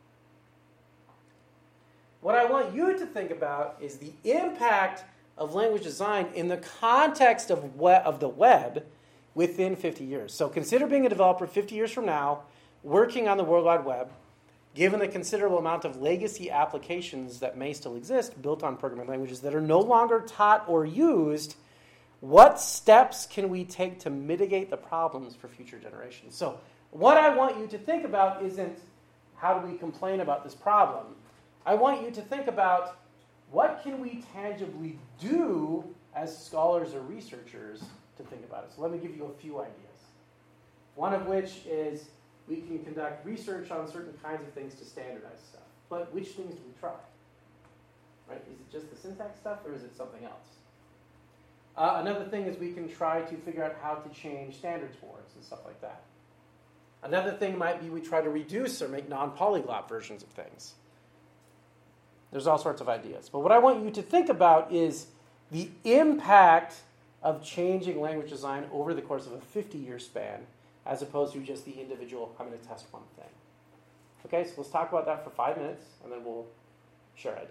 What I want you to think about is the impact of language design in the context of, we- of the web within fifty years. So consider being a developer fifty years from now, working on the World Wide Web, given the considerable amount of legacy applications that may still exist built on programming languages that are no longer taught or used. What steps can we take to mitigate the problems for future generations? So what I want you to think about isn't how do we complain about this problem. I want you to think about what can we tangibly do as scholars or researchers to think about it. So let me give you a few ideas. One of which is we can conduct research on certain kinds of things to standardize stuff. But which things do we try? Right? Is it just the syntax stuff or is it something else? Uh, another thing is we can try to figure out how to change standards boards and stuff like that. Another thing might be we try to reduce or make non-polyglot versions of things. There's all sorts of ideas. But what I want you to think about is the impact of changing language design over the course of a fifty-year span as opposed to just the individual, I'm going to test one thing. Okay, so let's talk about that for five minutes, and then we'll share ideas.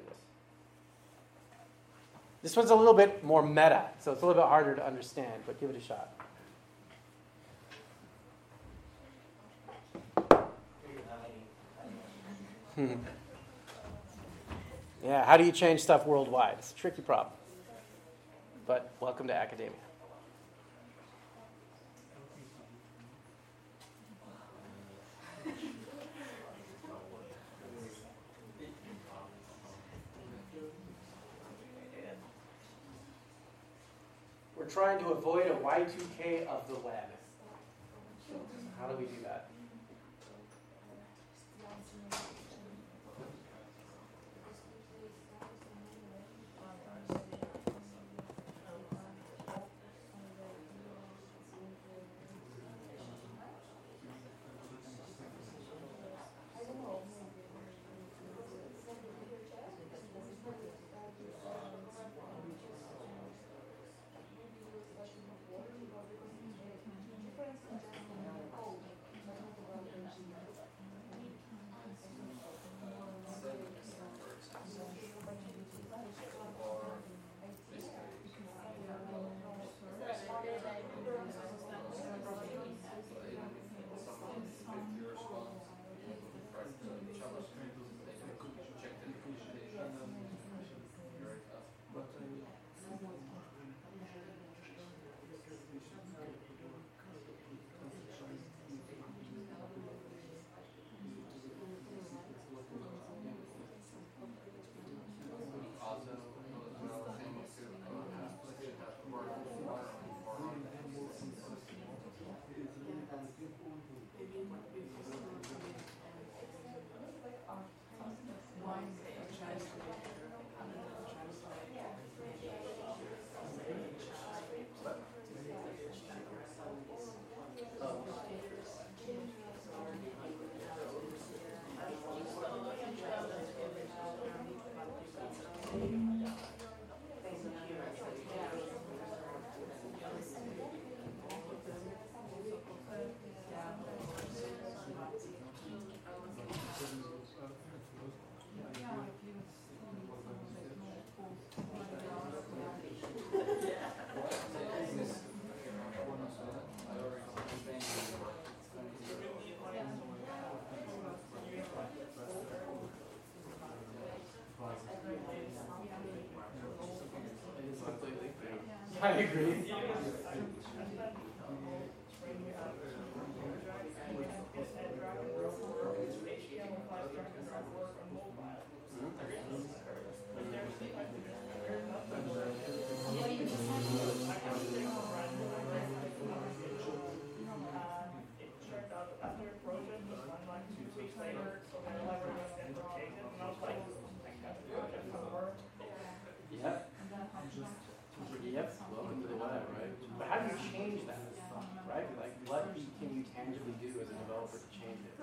This one's a little bit more meta, so it's a little bit harder to understand, but give it a shot. Yeah, how do you change stuff worldwide? It's a tricky problem. But welcome to academia. We're trying to avoid a Y two K of the web. How do we do that? I agree. It turned out that after a project was run like two weeks later, so then right? Like, what can you tangibly do as a developer to change it?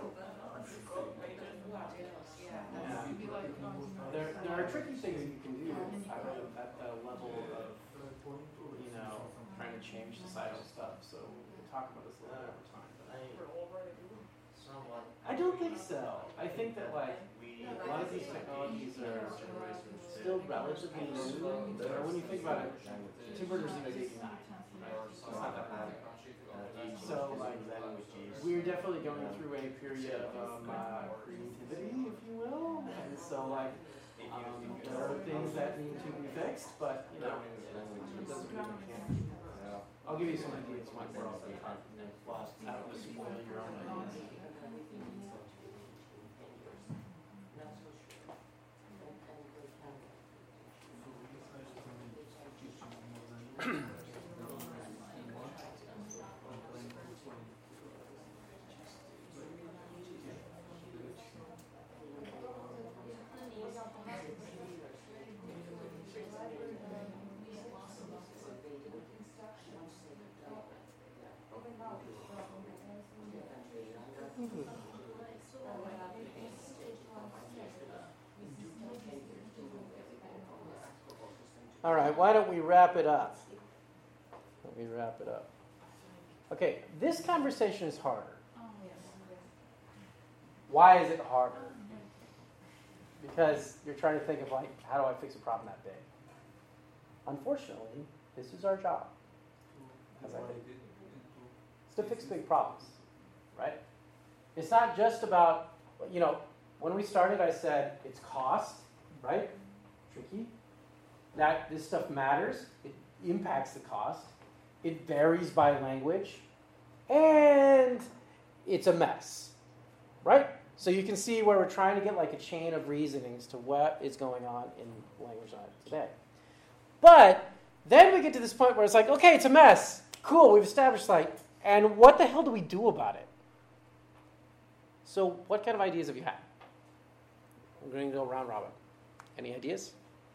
Yeah. There, there are tricky things you can do at the, at the level of, you know, trying to change societal stuff. So we'll talk about this a little bit over time. But I somewhat. I don't think so. I think that like we a lot of these technologies are still relatively new. Or when you think about it, Tim Berners-Lee was eighty-nine. It's not that long ago. So like we're definitely going through a period of um, uh, creativity, if you will. And so like um, there are things that need to be fixed, but you know, it doesn't mean we can't. I'll give you some ideas once we're all done. I don't want to spoil your own ideas. All right, why don't we wrap it up? Let me wrap it up. Okay, this conversation is harder. Why is it harder? Because you're trying to think of like, how do I fix a problem that big? Unfortunately, this is our job. As I think. It's to fix big problems, right? It's not just about, you know, when we started I said it's cost, right? Tricky. That this stuff matters. It impacts the cost. It varies by language. And it's a mess, right? So you can see where we're trying to get like a chain of reasonings to what is going on in language today. But then we get to this point where it's like, okay, it's a mess. Cool, we've established like, and what the hell do we do about it? So what kind of ideas have you had? We're going to go round robin. Any ideas?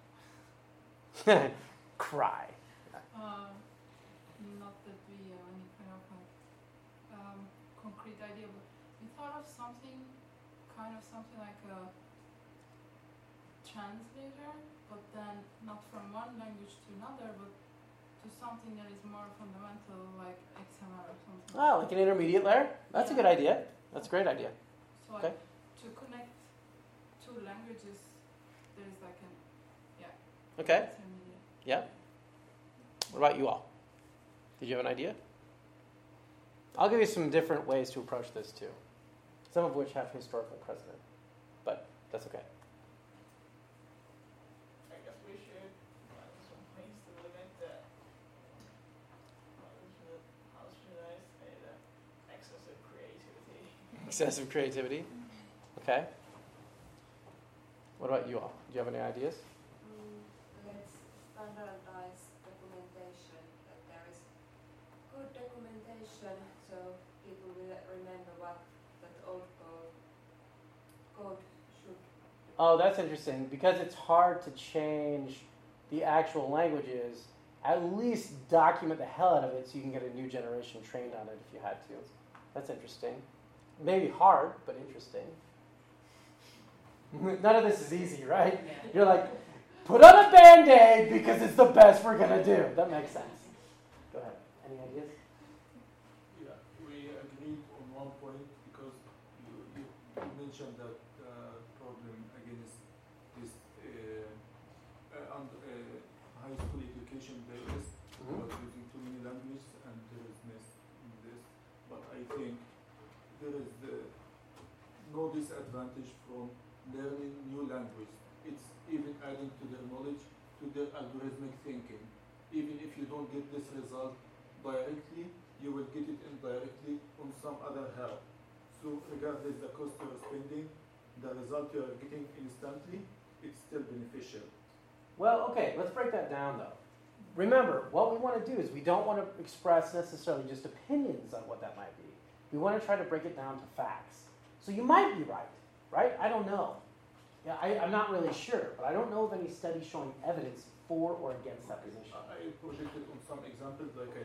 Cry. Um, not that we have any kind of like, um, concrete idea, but we thought of something, kind of something like a translator, but then not from one language to another, but to something that is more fundamental, like X M L or something. Oh, like an intermediate layer? That's Yeah. a good idea. That's a great idea. So Okay. like, to connect two languages, there's like an, yeah. Okay. intermediate. Yeah. What about you all? Did you have an idea? I'll give you some different ways to approach this too. Some of which have historical precedent. But that's okay. I guess we should find some ways to limit the, how should, how should I say that, excessive creativity. Excessive creativity. Okay. What about you all? Do you have any ideas? Mm, let's standardize documentation, that there is good documentation so people will remember what that old code, code should. Oh, that's interesting. Because it's hard to change the actual languages, at least document the hell out of it so you can get a new generation trained on it if you had to. That's interesting. Maybe hard, but interesting. None of this is easy, right? You're like, put on a Band-Aid because it's the best we're going to do. That makes sense. Go ahead. Any ideas? Yeah, we agreed on one point because you, you, you mentioned that uh, problem again is this uh, uh, and, uh, high school education based, Mhm. but using too many languages, and there is mess in this. But I think there is uh, no disadvantage from learning new language. It's even adding to their knowledge, to their algorithmic thinking. Even if you don't get this result directly, you will get it indirectly on some other help. So regardless the cost you are spending, the result you are getting instantly, it's still beneficial. Well, okay, let's break that down, though. Remember, what we want to do is we don't want to express necessarily just opinions on what that might be. We want to try to break it down to facts. So you might be right, right? I don't know. Yeah, I, I'm not really sure, but I don't know of any studies showing evidence for or against that position. I projected on some examples like I did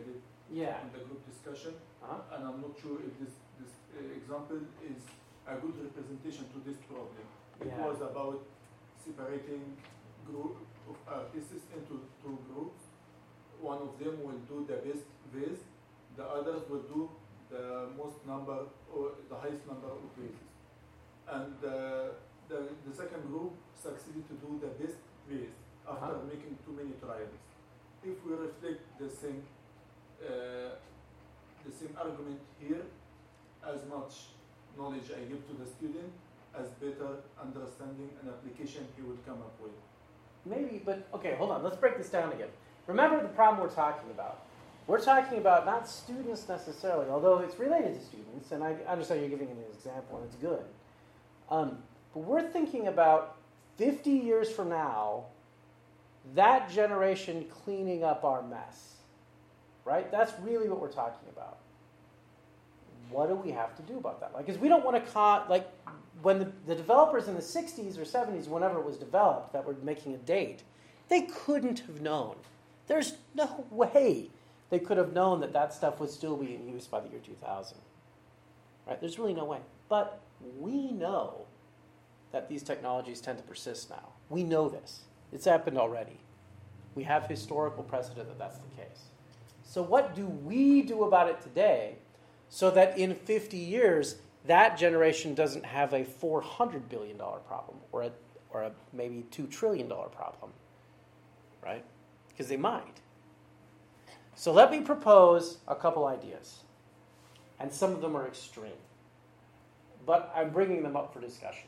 Yeah. in the group discussion, Uh-huh. and I'm not sure if this, this uh, example is a good representation to this problem. It Yeah. was about separating group of artists into two groups. One of them will do the best vase, the others will do the most number or the highest number of vases. And uh, the, the second group succeeded to do the best vase after Uh-huh. making too many trials. If we reflect the same uh, the same argument here, as much knowledge I give to the student, as better understanding and application he would come up with. Maybe, but okay, hold on. Let's break this down again. Remember the problem we're talking about. We're talking about not students necessarily, although it's related to students, and I understand you're giving an example, and it's good. Um, but we're thinking about fifty years from now, that generation cleaning up our mess. Right? That's really what we're talking about. What do we have to do about that? Like, because we don't want to, con- like, when the, the developers in the sixties or seventies, whenever it was developed, that were making a date, they couldn't have known. There's no way they could have known that that stuff would still be in use by the year two thousand. Right? There's really no way. But we know that these technologies tend to persist now. We know this. It's happened already. We have historical precedent that that's the case. So what do we do about it today so that in fifty years, that generation doesn't have a four hundred billion dollars problem or a, or a maybe two trillion dollars problem, right? Because they might. So let me propose a couple ideas. And some of them are extreme. But I'm bringing them up for discussion.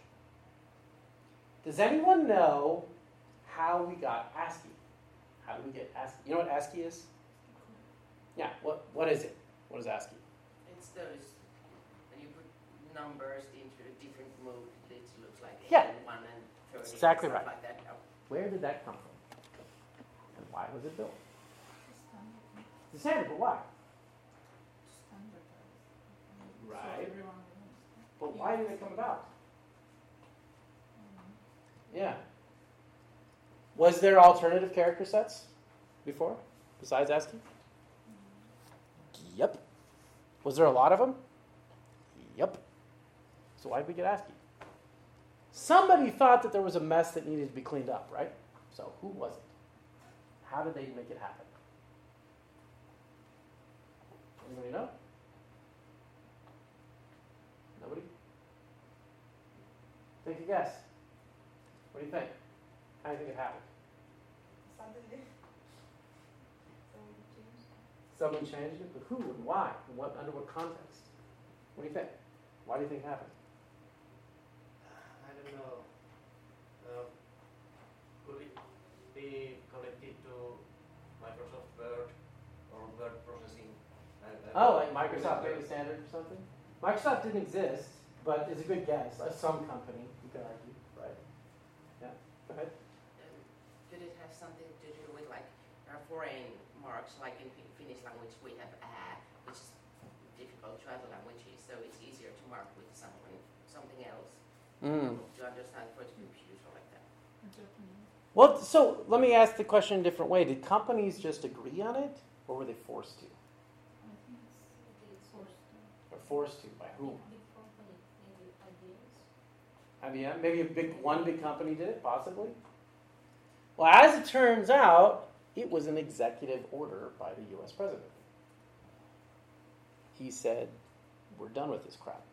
Does anyone know how we got ASCII? How do we get ASCII? You know what ASCII is? Yeah, what what is it? What is ASCII? It's those, when you put numbers into a different mode, it looks like Yeah. and one and thirty. That's exactly stuff right. Like that. Oh. Where did that come from? And why was it built? The standard, but why? Right. But why did it come about? Yeah. Was there alternative character sets before, besides ASCII? Yep. Was there a lot of them? Yep. So why did we get ASCII? Somebody thought that there was a mess that needed to be cleaned up, right? So who was it? How did they make it happen? Anybody know? Nobody? Take a guess. What do you think? How do you think it happened? Suddenly. Someone changed it, but who and why? And what, under what context? What do you think? Why do you think it happened? I don't know. Uh, could it be connected to Microsoft Word or word processing? I, I Oh, like Microsoft made a standard or something? Microsoft didn't exist, but it's a good guess. Uh, some company, you could argue, right? Yeah, go ahead. Um, could it have something to do with like our foreign marks, like in Fin- Finnish language we have a, which is difficult to other languages, so it's easier to mark with something something else Mm. to understand for the computer like that. Well, so let me ask the question a different way. Did companies just agree on it, or were they forced to? Or forced to by whom? I B M? Maybe a big one big company did it, possibly? Well, as it turns out, it was an executive order by the U S president. He said, we're done with this crap.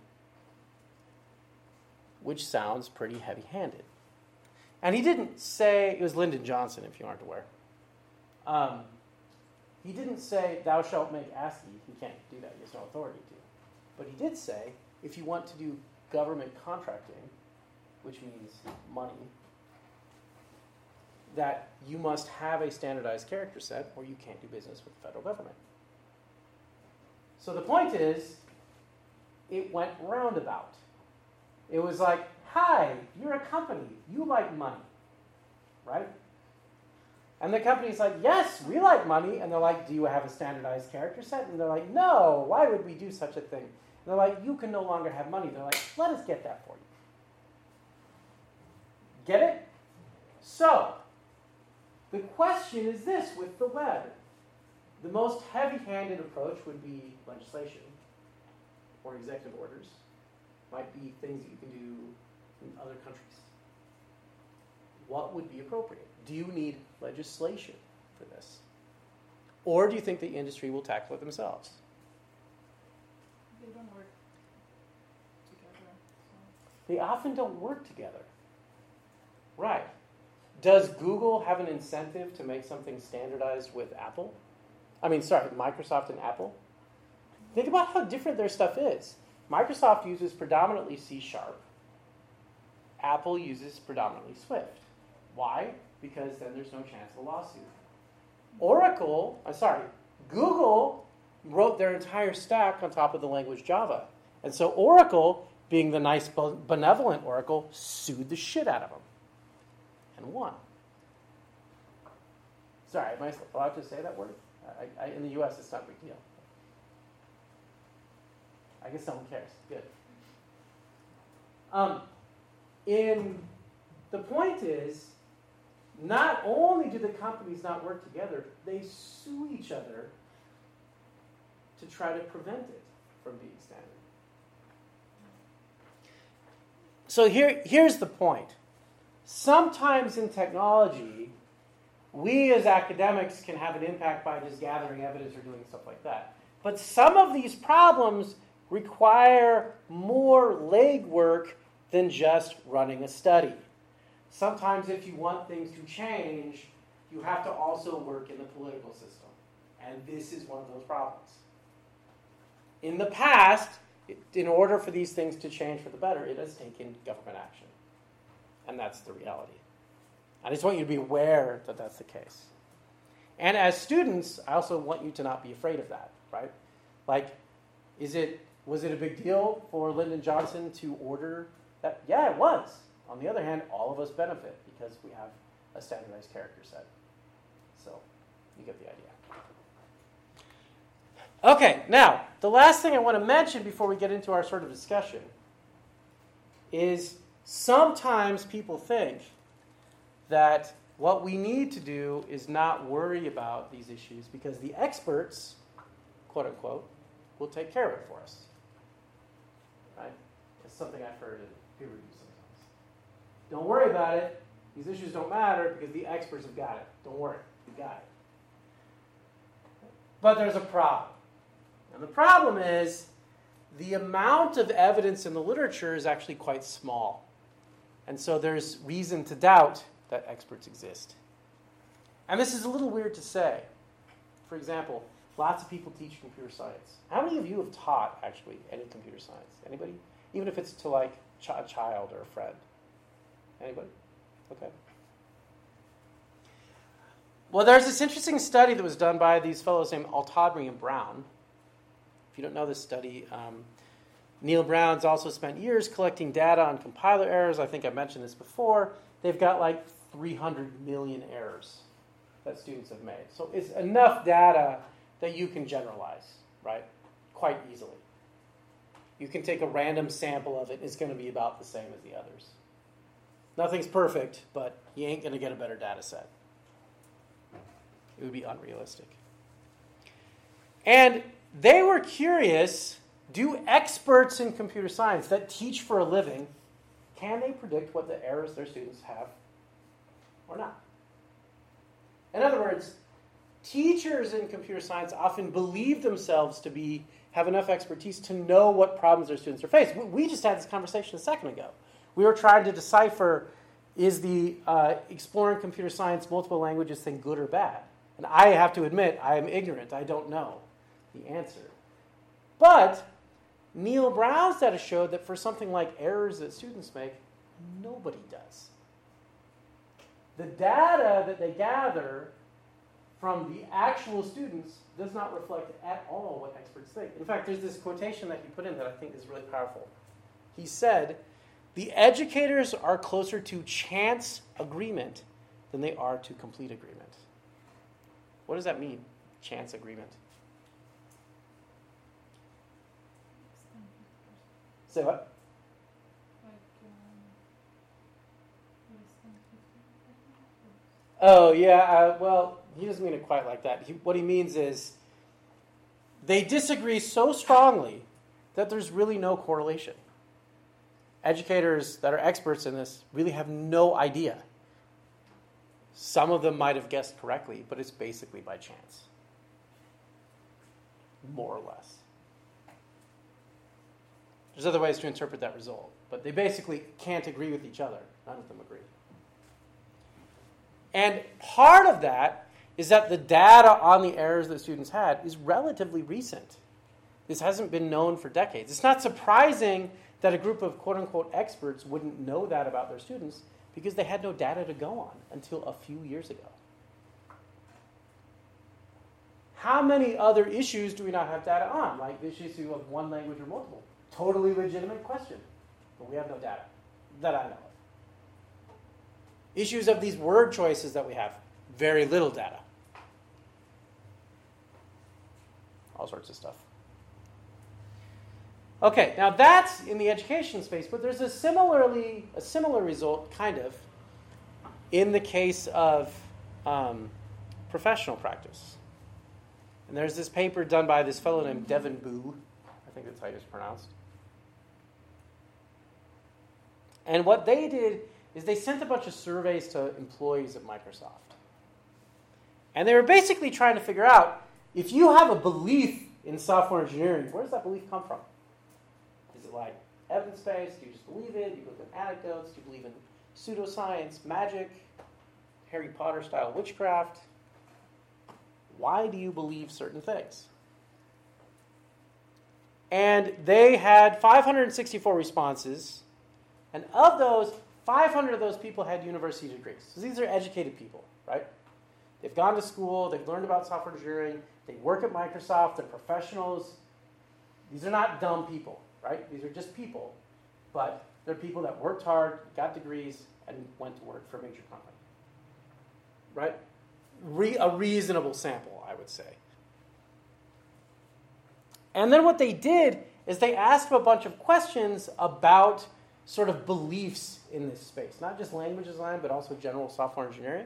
Which sounds pretty heavy-handed. And he didn't say, it was Lyndon Johnson, if you aren't aware. Um, he didn't say, thou shalt make ASCII. He can't do that. He has no authority to. But he did say, if you want to do government contracting, which means money, that you must have a standardized character set or you can't do business with the federal government. So the point is, it went roundabout. It was like, hi, you're a company. You like money, right? And the company's like, yes, we like money. And they're like, do you have a standardized character set? And they're like, no, why would we do such a thing? And they're like, you can no longer have money. They're like, let us get that for you. Get it? So, the question is this with the web. The most heavy-handed approach would be legislation or executive orders. Might be things that you can do in other countries. What would be appropriate? Do you need legislation for this? Or do you think the industry will tackle it themselves? They don't work together. So. They often don't work together. Right. Does Google have an incentive to make something standardized with Apple? I mean, sorry, Microsoft and Apple? Think about how different their stuff is. Microsoft uses predominantly C Sharp. Apple uses predominantly Swift. Why? Because then there's no chance of a lawsuit. Oracle, I'm sorry, Google wrote their entire stack on top of the language Java. And so Oracle, being the nice, benevolent Oracle, sued the shit out of them and won. Sorry, am I allowed to say that word? I, I, in the U S, it's not a big deal. I guess someone cares. Good. Um, in the point is, not only do the companies not work together, they sue each other to try to prevent it from being standard. So here, here's the point. Sometimes in technology, we as academics can have an impact by just gathering evidence or doing stuff like that. But some of these problems require more legwork than just running a study. Sometimes if you want things to change, you have to also work in the political system. And this is one of those problems. In the past, in order for these things to change for the better, it has taken government action. And that's the reality. I just want you to be aware that that's the case. And as students, I also want you to not be afraid of that, right? Like, is it was it a big deal for Lyndon Johnson to order that? Yeah, it was. On the other hand, all of us benefit because we have a standardized character set. So, you get the idea. Okay, now, the last thing I want to mention before we get into our sort of discussion is sometimes people think that what we need to do is not worry about these issues because the experts, quote unquote, will take care of it for us. Right? It's something I've heard in peer review sometimes. Don't worry about it. These issues don't matter because the experts have got it. Don't worry. You've got it. But there's a problem. And the problem is the amount of evidence in the literature is actually quite small. And so there's reason to doubt that experts exist. And this is a little weird to say. For example, lots of people teach computer science. How many of you have taught, actually, any computer science? Anybody? Even if it's to, like, ch- a child or a friend. Anybody? Okay. Well, there's this interesting study that was done by these fellows named Altaudry and Brown. If you don't know this study, um, Neil Brown's also spent years collecting data on compiler errors. I think I mentioned this before. They've got like three hundred million errors that students have made. So it's enough data that you can generalize, right? Quite easily. You can take a random sample of it, and it's going to be about the same as the others. Nothing's perfect, but you ain't going to get a better data set. It would be unrealistic. And they were curious, do experts in computer science that teach for a living, can they predict what the errors their students have or not? In other words, teachers in computer science often believe themselves to be have enough expertise to know what problems their students are faced. We just had this conversation a second ago. We were trying to decipher, is the uh, exploring computer science multiple languages thing good or bad? And I have to admit, I am ignorant. I don't know the answer. But Neil Brown's data showed that for something like errors that students make, nobody does. The data that they gather from the actual students does not reflect at all what experts think. In fact, there's this quotation that he put in that I think is really powerful. He said, the educators are closer to chance agreement than they are to complete agreement. What does that mean, chance agreement? Say what? Oh, yeah, uh, well, he doesn't mean it quite like that. He, what he means is they disagree so strongly that there's really no correlation. Educators that are experts in this really have no idea. Some of them might have guessed correctly, but it's basically by chance. More or less. There's other ways to interpret that result, but they basically can't agree with each other. None of them agree. And part of that is that the data on the errors that students had is relatively recent. This hasn't been known for decades. It's not surprising that a group of quote-unquote experts wouldn't know that about their students because they had no data to go on until a few years ago. How many other issues do we not have data on? Like this issue of one language or multiple. Totally legitimate question, but we have no data that I know of. Issues of these word choices that we have, very little data. All sorts of stuff. Okay, now that's in the education space, but there's a similarly a similar result, kind of, in the case of um, professional practice. And there's this paper done by this fellow named Devin Boo. I think that's how it's pronounced. And what they did is they sent a bunch of surveys to employees at Microsoft. And they were basically trying to figure out, if you have a belief in software engineering, where does that belief come from? Is it like evidence-based? Do you just believe it? Do you believe in anecdotes? Do you believe in pseudoscience, magic, Harry Potter-style witchcraft? Why do you believe certain things? And they had five hundred sixty-four responses, and of those, five hundred of those people had university degrees. So these are educated people, right? They've gone to school, they've learned about software engineering, they work at Microsoft, they're professionals. These are not dumb people, right? These are just people, but they're people that worked hard, got degrees, and went to work for a major company, right? Re- a reasonable sample, I would say. And then what they did is they asked a bunch of questions about sort of beliefs in this space, not just language design, but also general software engineering.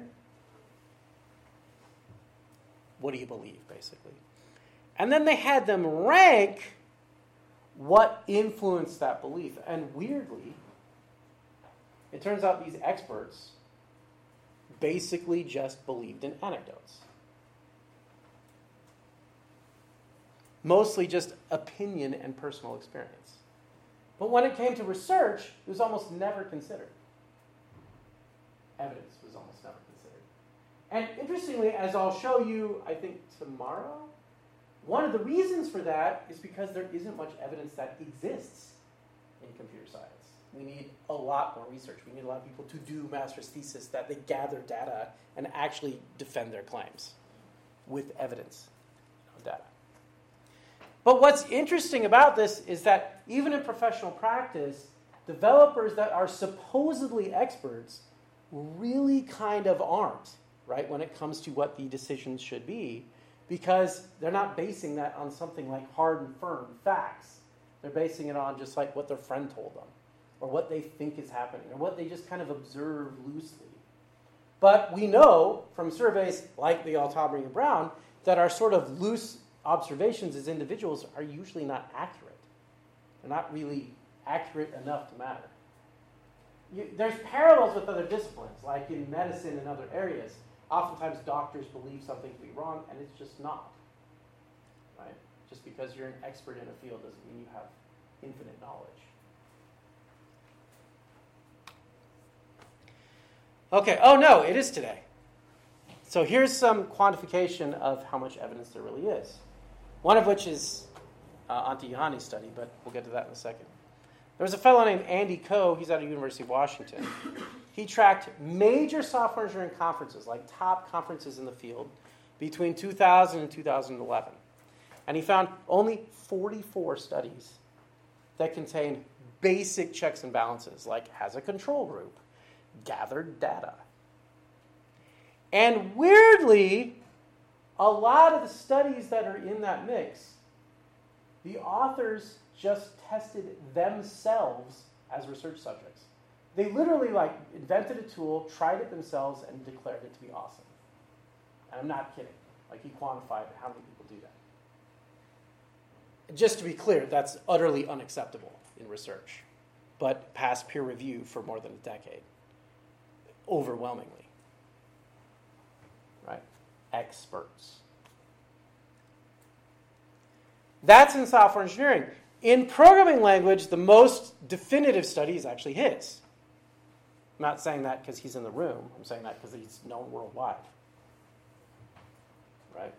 What do you believe, basically? And then they had them rank what influenced that belief. And weirdly, it turns out these experts basically just believed in anecdotes. Mostly just opinion and personal experience. But when it came to research, it was almost never considered. Evidence was almost never considered. And interestingly, as I'll show you, I think tomorrow, one of the reasons for that is because there isn't much evidence that exists in computer science. We need a lot more research. We need a lot of people to do master's thesis that they gather data and actually defend their claims with evidence of data. But what's interesting about this is that even in professional practice, developers that are supposedly experts really kind of aren't, right, when it comes to what the decisions should be, because they're not basing that on something like hard and firm facts. They're basing it on just like what their friend told them, or what they think is happening, or what they just kind of observe loosely. But we know from surveys like the Altabri and Brown that our sort of loose observations as individuals are usually not accurate. They're not really accurate enough to matter. You, there's parallels with other disciplines, like in medicine and other areas. Oftentimes doctors believe something to be wrong, and it's just not. Right? Just because you're an expert in a field doesn't mean you have infinite knowledge. Okay, oh no, it is today. So here's some quantification of how much evidence there really is. One of which is uh, Antti Juhani's study, but we'll get to that in a second. There was a fellow named Andy Ko, he's out of University of Washington. He tracked major software engineering conferences, like top conferences in the field, between two thousand and two thousand eleven. And he found only forty-four studies that contain basic checks and balances, like has a control group, gathered data. And weirdly, a lot of the studies that are in that mix, the authors just tested themselves as research subjects. They literally like invented a tool, tried it themselves, and declared it to be awesome. And I'm not kidding. Like, he quantified how many people do that. Just to be clear, that's utterly unacceptable in research, but passed peer review for more than a decade, overwhelmingly. Right? Experts. That's in software engineering. In programming language, the most definitive study is actually his. I'm not saying that because he's in the room. I'm saying that because he's known worldwide. Right?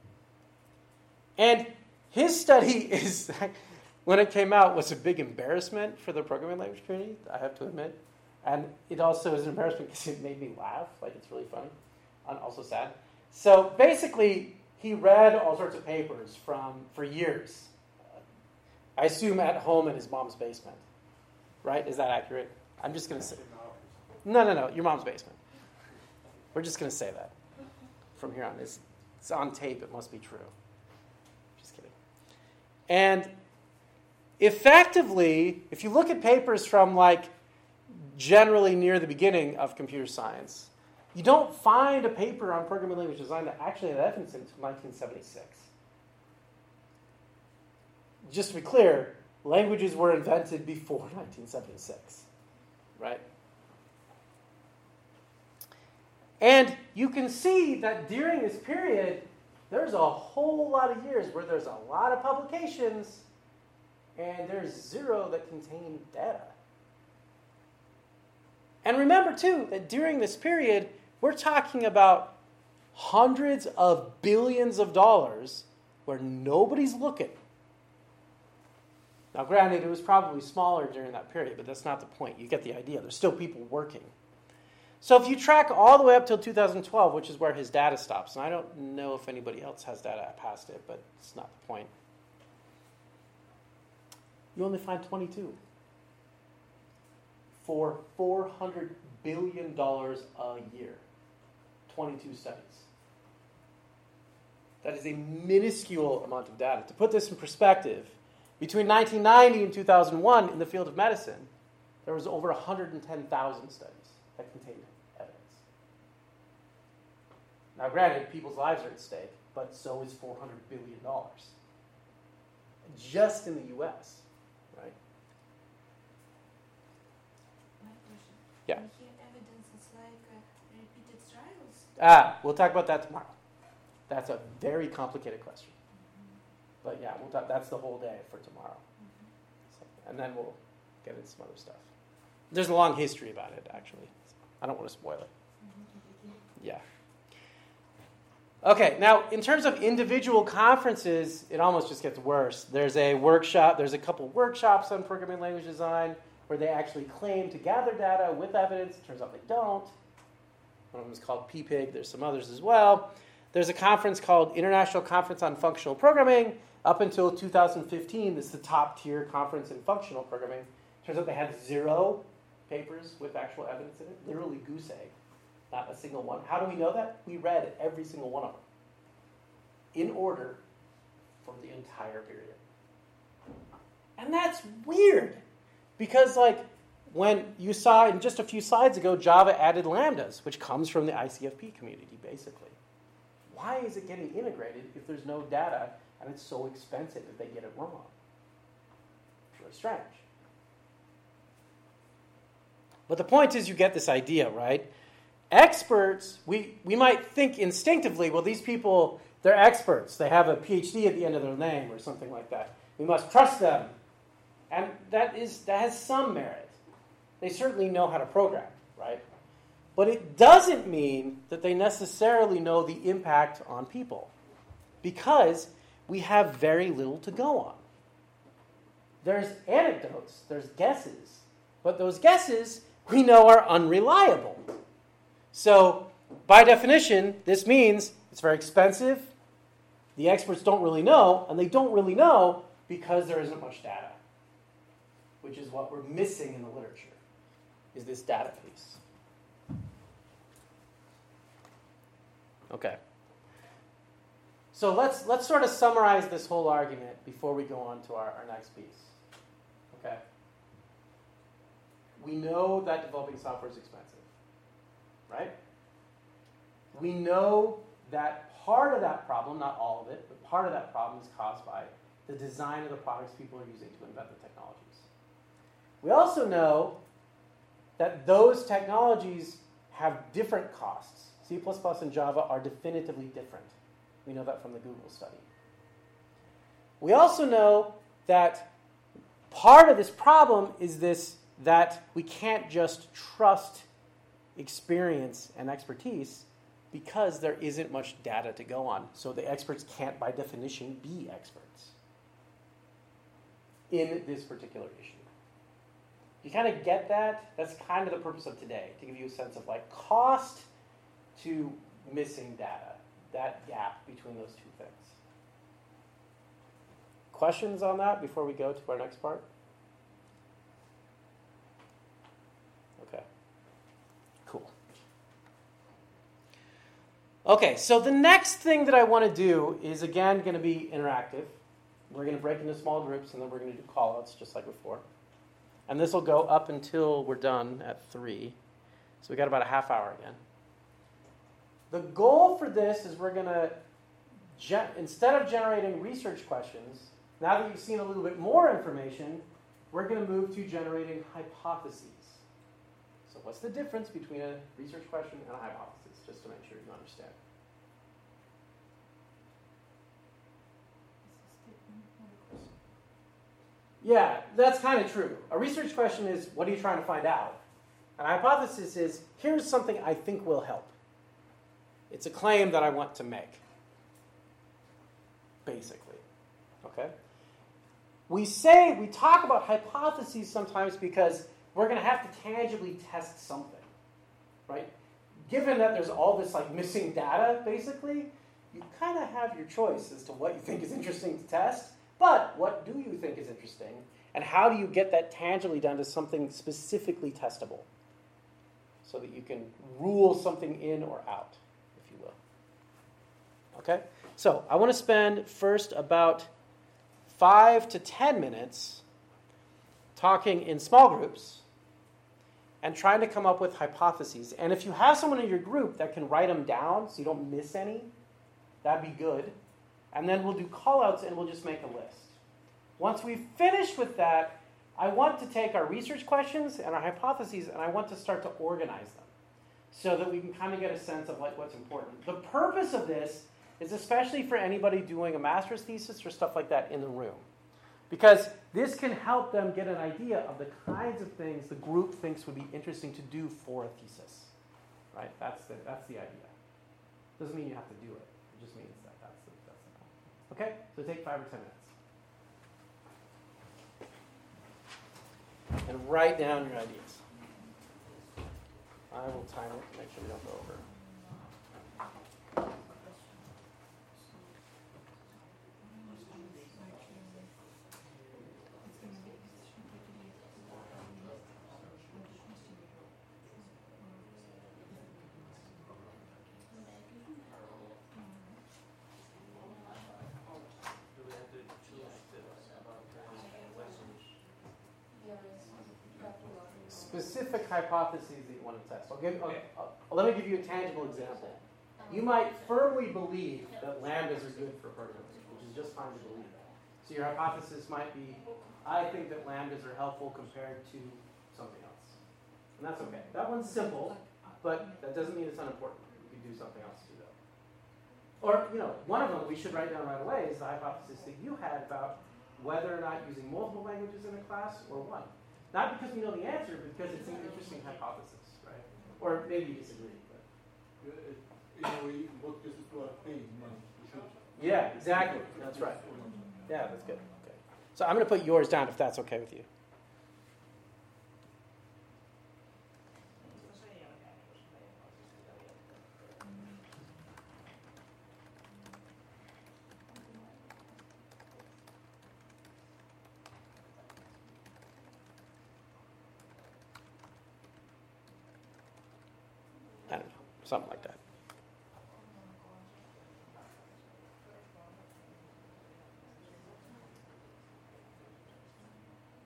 And his study is, when it came out, was a big embarrassment for the programming language community, I have to admit. And it also is an embarrassment because it made me laugh. Like, it's really funny. And also sad. So basically, he read all sorts of papers from for years. I assume at home in his mom's basement. Right? Is that accurate? I'm just going to say. No, no, no. Your mom's basement. We're just going to say that from here on. It's, it's on tape. It must be true. Just kidding. And effectively, if you look at papers from like generally near the beginning of computer science, you don't find a paper on programming language design that actually had evidence until nineteen seventy-six. Just to be clear, languages were invented before nineteen seventy-six, right? And you can see that during this period, there's a whole lot of years where there's a lot of publications and there's zero that contain data. And remember, too, that during this period, we're talking about hundreds of billions of dollars where nobody's looking. Now, granted, it was probably smaller during that period, but that's not the point. You get the idea. There's still people working. So if you track all the way up till two thousand twelve, which is where his data stops, and I don't know if anybody else has data past it, but it's not the point, you only find twenty-two for four hundred billion dollars a year. twenty-two studies. That is a minuscule amount of data. To put this in perspective, between nineteen ninety and two thousand one in the field of medicine, there was over one hundred ten thousand studies that contained evidence. Now, granted, people's lives are at stake, but so is four hundred billion dollars. Just in the U S, right? My question. Yeah. Here evidence is like uh, repeated trials. Ah, we'll talk about that tomorrow. That's a very complicated question. Mm-hmm. But yeah, we'll talk, that's the whole day for tomorrow. Mm-hmm. So, and then we'll get into some other stuff. There's a long history about it, actually. I don't want to spoil it. Mm-hmm. Yeah. Okay, now in terms of individual conferences, it almost just gets worse. There's a workshop, there's a couple workshops on programming language design where they actually claim to gather data with evidence. It turns out they don't. One of them is called P P I G. There's some others as well. There's a conference called International Conference on Functional Programming. Up until two thousand fifteen, this is the top tier conference in functional programming. Turns out they had zero papers with actual evidence in it. Literally goose egg. Not a single one. How do we know that? We read every single one of them in order for the entire period. And that's weird because, like, when you saw in just a few slides ago, Java added lambdas, which comes from the I C F P community, basically. Why is it getting integrated if there's no data and it's so expensive if they get it wrong? It's really strange. But the point is you get this idea, right? Experts, we, we might think instinctively, well, these people, they're experts. They have a P H D at the end of their name or something like that. We must trust them. And that is that has some merit. They certainly know how to program, right? But it doesn't mean that they necessarily know the impact on people because we have very little to go on. There's anecdotes, there's guesses, but those guesses we know are unreliable. So, by definition, this means it's very expensive, the experts don't really know, and they don't really know because there isn't much data, which is what we're missing in the literature, is this data piece. Okay. So let's let's sort of summarize this whole argument before we go on to our, our next piece. Okay. We know that developing software is expensive, right? We know that part of that problem, not all of it, but part of that problem is caused by the design of the products people are using to invent the technologies. We also know that those technologies have different costs. C plus plus and Java are definitively different. We know that from the Google study. We also know that part of this problem is this, that we can't just trust experience and expertise because there isn't much data to go on. So the experts can't, by definition, be experts in this particular issue. You kind of get that? That's kind of the purpose of today, to give you a sense of like cost to missing data, that gap between those two things. Questions on that before we go to our next part? Okay. Cool. Okay, so the next thing that I want to do is, again, going to be interactive. We're going to break into small groups, and then we're going to do call-outs just like before. And this will go up until we're done at three. So we got about a half hour again. The goal for this is we're going to, ge- instead of generating research questions, now that you've seen a little bit more information, we're going to move to generating hypotheses. So what's the difference between a research question and a hypothesis, just to make sure you understand. Yeah, that's kind of true. A research question is, what are you trying to find out? An hypothesis is, here's something I think will help. It's a claim that I want to make, basically. Okay? We say, we talk about hypotheses sometimes because we're going to have to tangibly test something, right? Given that there's all this like missing data, basically, you kind of have your choice as to what you think is interesting to test. But what do you think is interesting, and how do you get that tangibly down to something specifically testable so that you can rule something in or out, if you will? Okay? So I want to spend first about five to ten minutes talking in small groups and trying to come up with hypotheses. And if you have someone in your group that can write them down so you don't miss any, that'd be good. And then we'll do call-outs and we'll just make a list. Once we've finished with that, I want to take our research questions and our hypotheses and I want to start to organize them so that we can kind of get a sense of like what's important. The purpose of this is especially for anybody doing a master's thesis or stuff like that in the room. Because this can help them get an idea of the kinds of things the group thinks would be interesting to do for a thesis. Right? That's the, that's the idea. Doesn't mean you have to do it. It just means that that's the, that's the point. Okay? So take five or ten minutes. And write down your ideas. I will time it to make sure we don't go over. Specific hypotheses that you want to test. I'll give, I'll, I'll, let me give you a tangible example. You might firmly believe that lambdas are good for programming, which is just fine to believe that. So your hypothesis might be, I think that lambdas are helpful compared to something else. And that's okay. That one's simple, but that doesn't mean it's unimportant. You could do something else too, though. Or, you know, one of them we should write down right away is the hypothesis that you had about whether or not using multiple languages in a class or one. Not because we know the answer, but because it's an interesting hypothesis, right? Or maybe you disagree. But. In a way, what cases people are paying money. Yeah, exactly. That's right. Yeah, that's good. Okay. So I'm going to put yours down if that's okay with you. I don't know, something like that.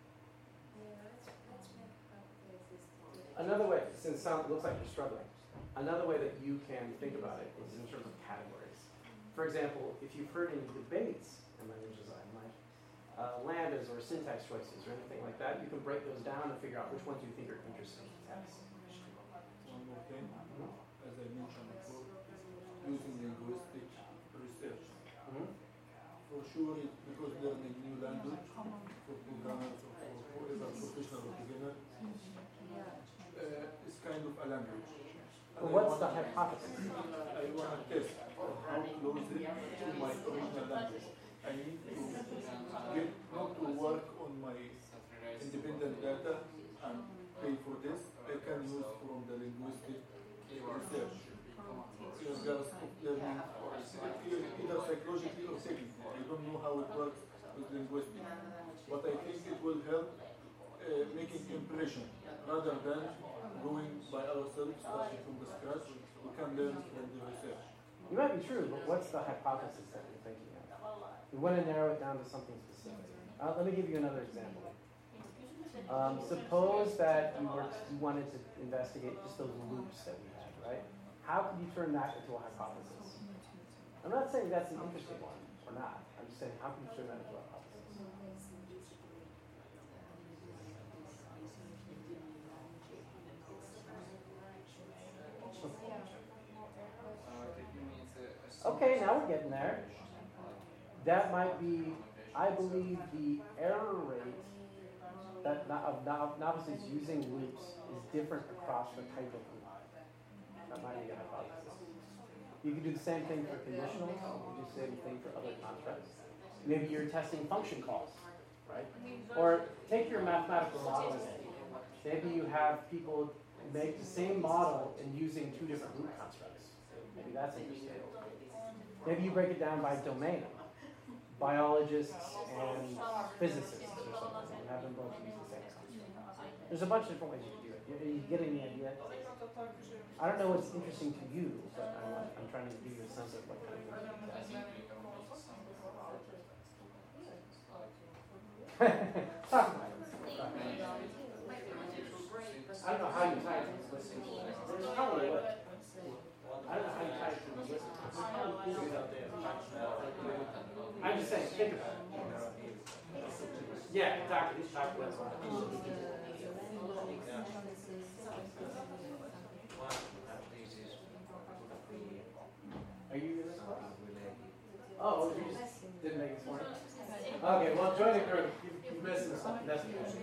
Another way, since it sounds, looks like you're struggling. another way that you can think about it is in terms of categories. For example, if you've heard any debates in language design, like uh, lambdas or syntax choices or anything like that, you can break those down and figure out which ones you think are interesting to test. One more thing, as I mentioned before, using linguistic research. Mm-hmm. For sure, it, because learning new language for programmers or for whoever professional or beginner uh, is kind of a language. But what's the hypothesis? I want to test how close it to my original language. I need to get not to work on my independent data and pay for this. I can use from the linguistic research in regards to learning either psychologically or technically. I don't know how it works with linguistics, but I think it will help uh, making impression rather than going by ourselves, starting from the scratch. We can learn from the research. You might be true, but what's the hypothesis that you're thinking of? We want to narrow it down to something specific. Uh, let me give you another example. Um, suppose that you, were, you wanted to investigate just those loops that we had, right? How could you turn that into a hypothesis? I'm not saying that's an interesting one or not. I'm just saying, how can you turn that into a hypothesis? Okay, now we're getting there. That might be, I believe, the error rate that no, of no, novices using loops is different across the type of loop. That might be a hypothesis. You can do the same thing for conditionals. You can do the same thing for other constructs. Maybe you're testing function calls, right? Or take your mathematical modeling. Maybe you have people make the same model and using two different loop constructs. Maybe that's interesting. Maybe you break it down by domain. Biologists and physicists or something, and have them both use the same construct. There's a bunch of different ways you can do it. Are you getting the idea? I don't know what's interesting to you, but I'm, I'm trying to give you a sense of what kind of things you can test. Talk about it. I don't know how you tie it to this listening. There's probably what. I don't know how you tie it to this listening. I'm just saying, think about it. Yeah, exactly. He's talking about it. Are you in this class? Oh, you just didn't make it this morning? Okay, well, join the group. You, you missed something. That's the question.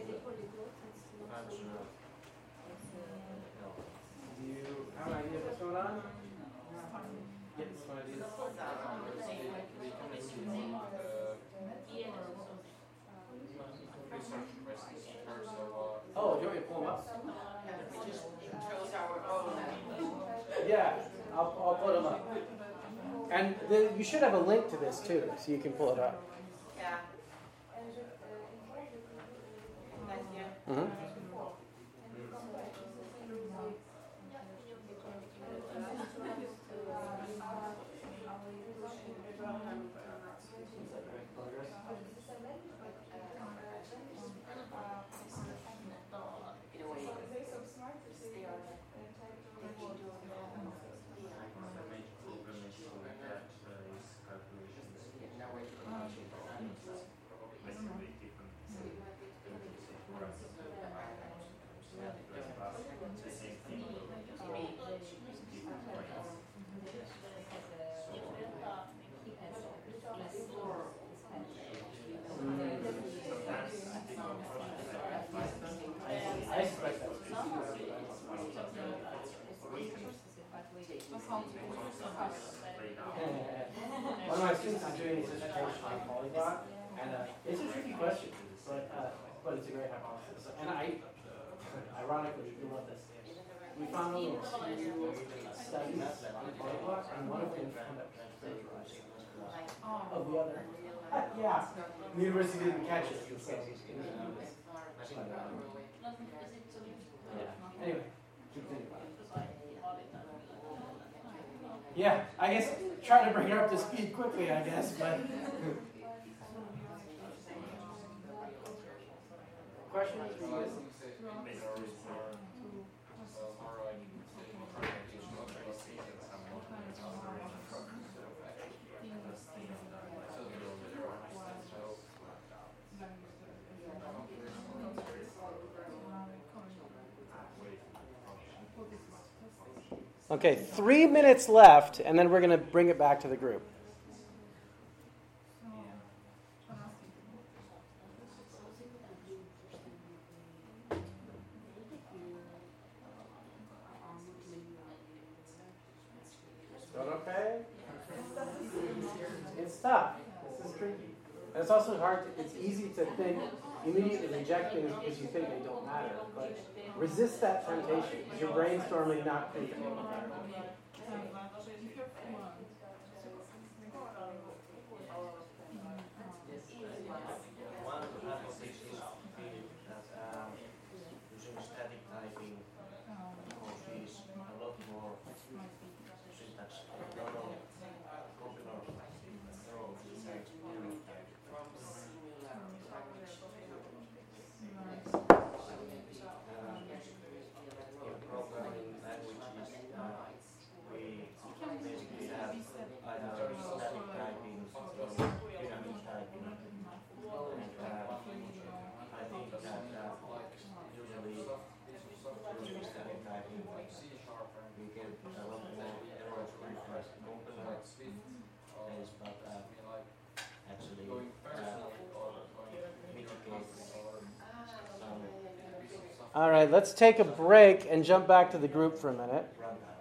Do you have an idea of what's going on? Get some ideas. Oh, do you want me to pull them up? Yeah, I'll, I'll put them up. And the, you should have a link to this too, so you can pull it up. Yeah. Mm-hmm. One of my students is doing his dissertation on polyglot, and uh, it's a tricky question, but uh, but it's a great hypothesis. And I, ironically, we love this. We found a little two studies on polyglot, and one of them found out plagiarized of the other. Uh, yeah, the university didn't catch it. So it was yeah. Anyway, keep thinking about it. Yeah, I guess try to bring her up to speed quickly, I guess, but. Questions? For you guys? Okay, three minutes left, and then we're going to bring it back to the group. Doing okay? It's tough. This is tricky. And it's also hard, to, it's easy to think, immediately reject things because you think they don't matter. But resist that temptation, because you're brainstorming, not thinking. One hypothesis is that um, using static typing conveys a lot more syntax, not only popular roles, syntax, in programming languages, uh, we basically have either static typing or dynamic typing. And uh, I think that uh, usually using static typing, we get a lot more errors refresh compiler things, but uh, actually uh, mitigate some All right, let's take a break and jump back to the group for a minute. runtime.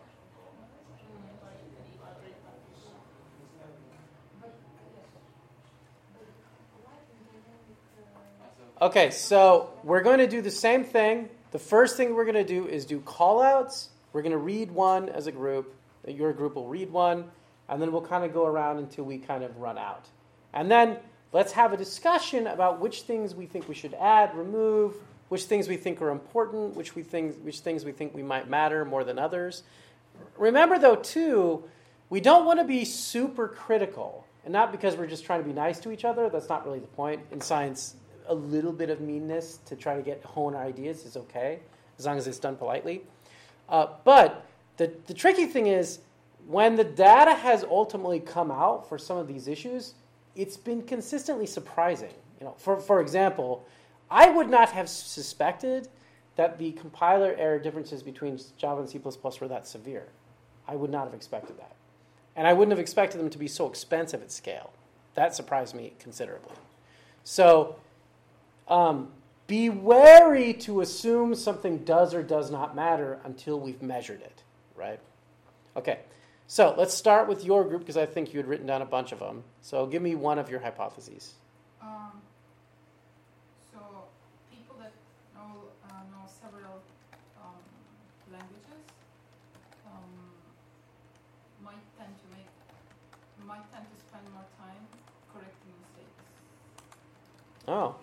Okay, so we're going to do the same thing. The first thing we're going to do is do call-outs. We're going to read one as a group. Your group will read one, and then we'll kind of go around until we kind of run out. And then let's have a discussion about which things we think we should add, remove, which things we think are important, which we think, which things we think we might matter more than others. Remember, though, too, we don't want to be super critical, and not because we're just trying to be nice to each other. That's not really the point. In science, a little bit of meanness to try to get hone our ideas is okay, as long as it's done politely. Uh, but the, the tricky thing is, when the data has ultimately come out for some of these issues, it's been consistently surprising. You know, for, for example, I would not have suspected that the compiler error differences between Java and C plus plus were that severe. I would not have expected that. And I wouldn't have expected them to be so expensive at scale. That surprised me considerably. So um, be wary to assume something does or does not matter until we've measured it, right? Okay, so let's start with your group, because I think you had written down a bunch of them. So give me one of your hypotheses. Um, so people that know, uh, know several um, languages um, might tend to make might tend to spend more time correcting mistakes. Oh,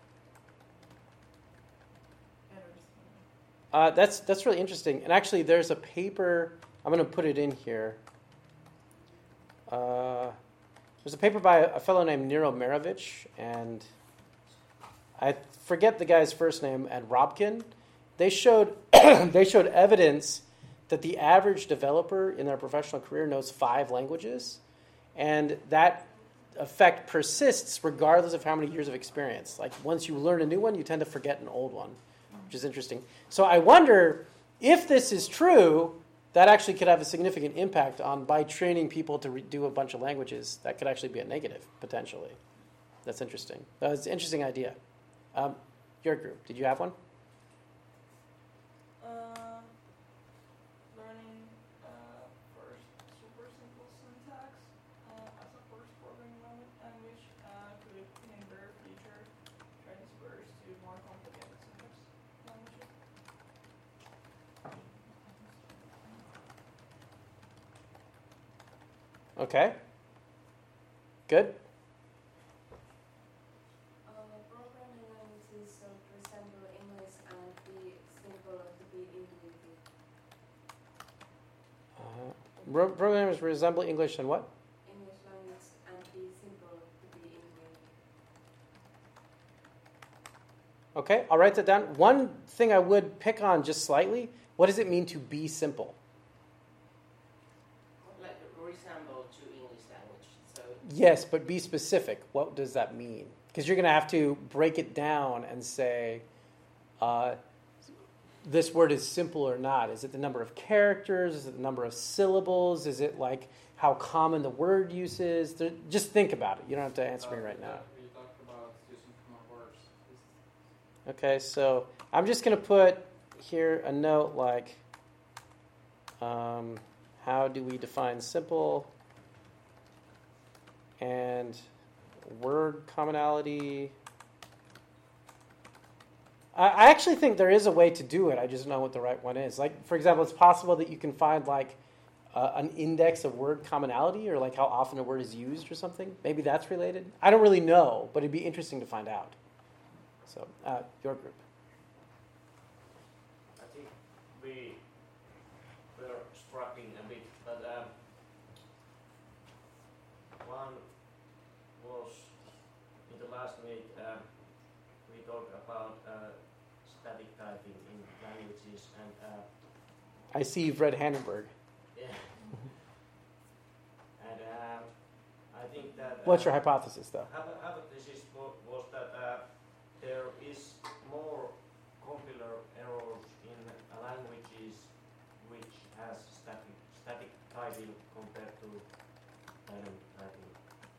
Errors. uh, that's that's really interesting. And actually, there's a paper. I'm going to put it in here. Uh, there's a paper by a fellow named Niro Marovich, and I forget the guy's first name, and Robkin. They showed they showed evidence that the average developer in their professional career knows five languages, and that effect persists regardless of how many years of experience. Like, once you learn a new one, you tend to forget an old one, which is interesting. So I wonder if this is true. That actually could have a significant impact on, by training people to re- do a bunch of languages, that could actually be a negative, potentially. That's interesting. That's an interesting idea. Um, your group, did you have one? Uh, learning uh, first super simple syntax uh, as a first programming language uh, could hinder future transfers to more complicated syntax languages. Okay. Good. Uh, programming languages uh, resemble English and be simple to be intuitive. Uh, pro- programmers resemble English and what? English language and be simple to be intuitive. Okay, I'll write that down. One thing I would pick on just slightly, what does it mean to be simple? Like Yes, but be specific. What does that mean? Because you're going to have to break it down and say, uh, this word is simple or not. Is it the number of characters? Is it the number of syllables? Is it like how common the word use is? There, just think about it. You don't have to answer Uh, me right now. We talked about using common words. Okay, so I'm just going to put here a note like, um, how do we define simple and word commonality? I, I actually think there is a way to do it. I just don't know what the right one is. Like, for example, it's possible that you can find like uh, an index of word commonality or like how often a word is used or something. Maybe that's related. I don't really know, but it'd be interesting to find out. So, uh, your group. I think we were struggling a bit, but um, one was in the last meet uh, we talked about uh, static typing in languages and uh, I see you've read Hannenberg. yeah, and um, I think that. What's uh, your hypothesis, though? hypo- Hypothesis wa- was that uh, there is more compiler errors in uh, languages which has static static typing compared to dynamic typing.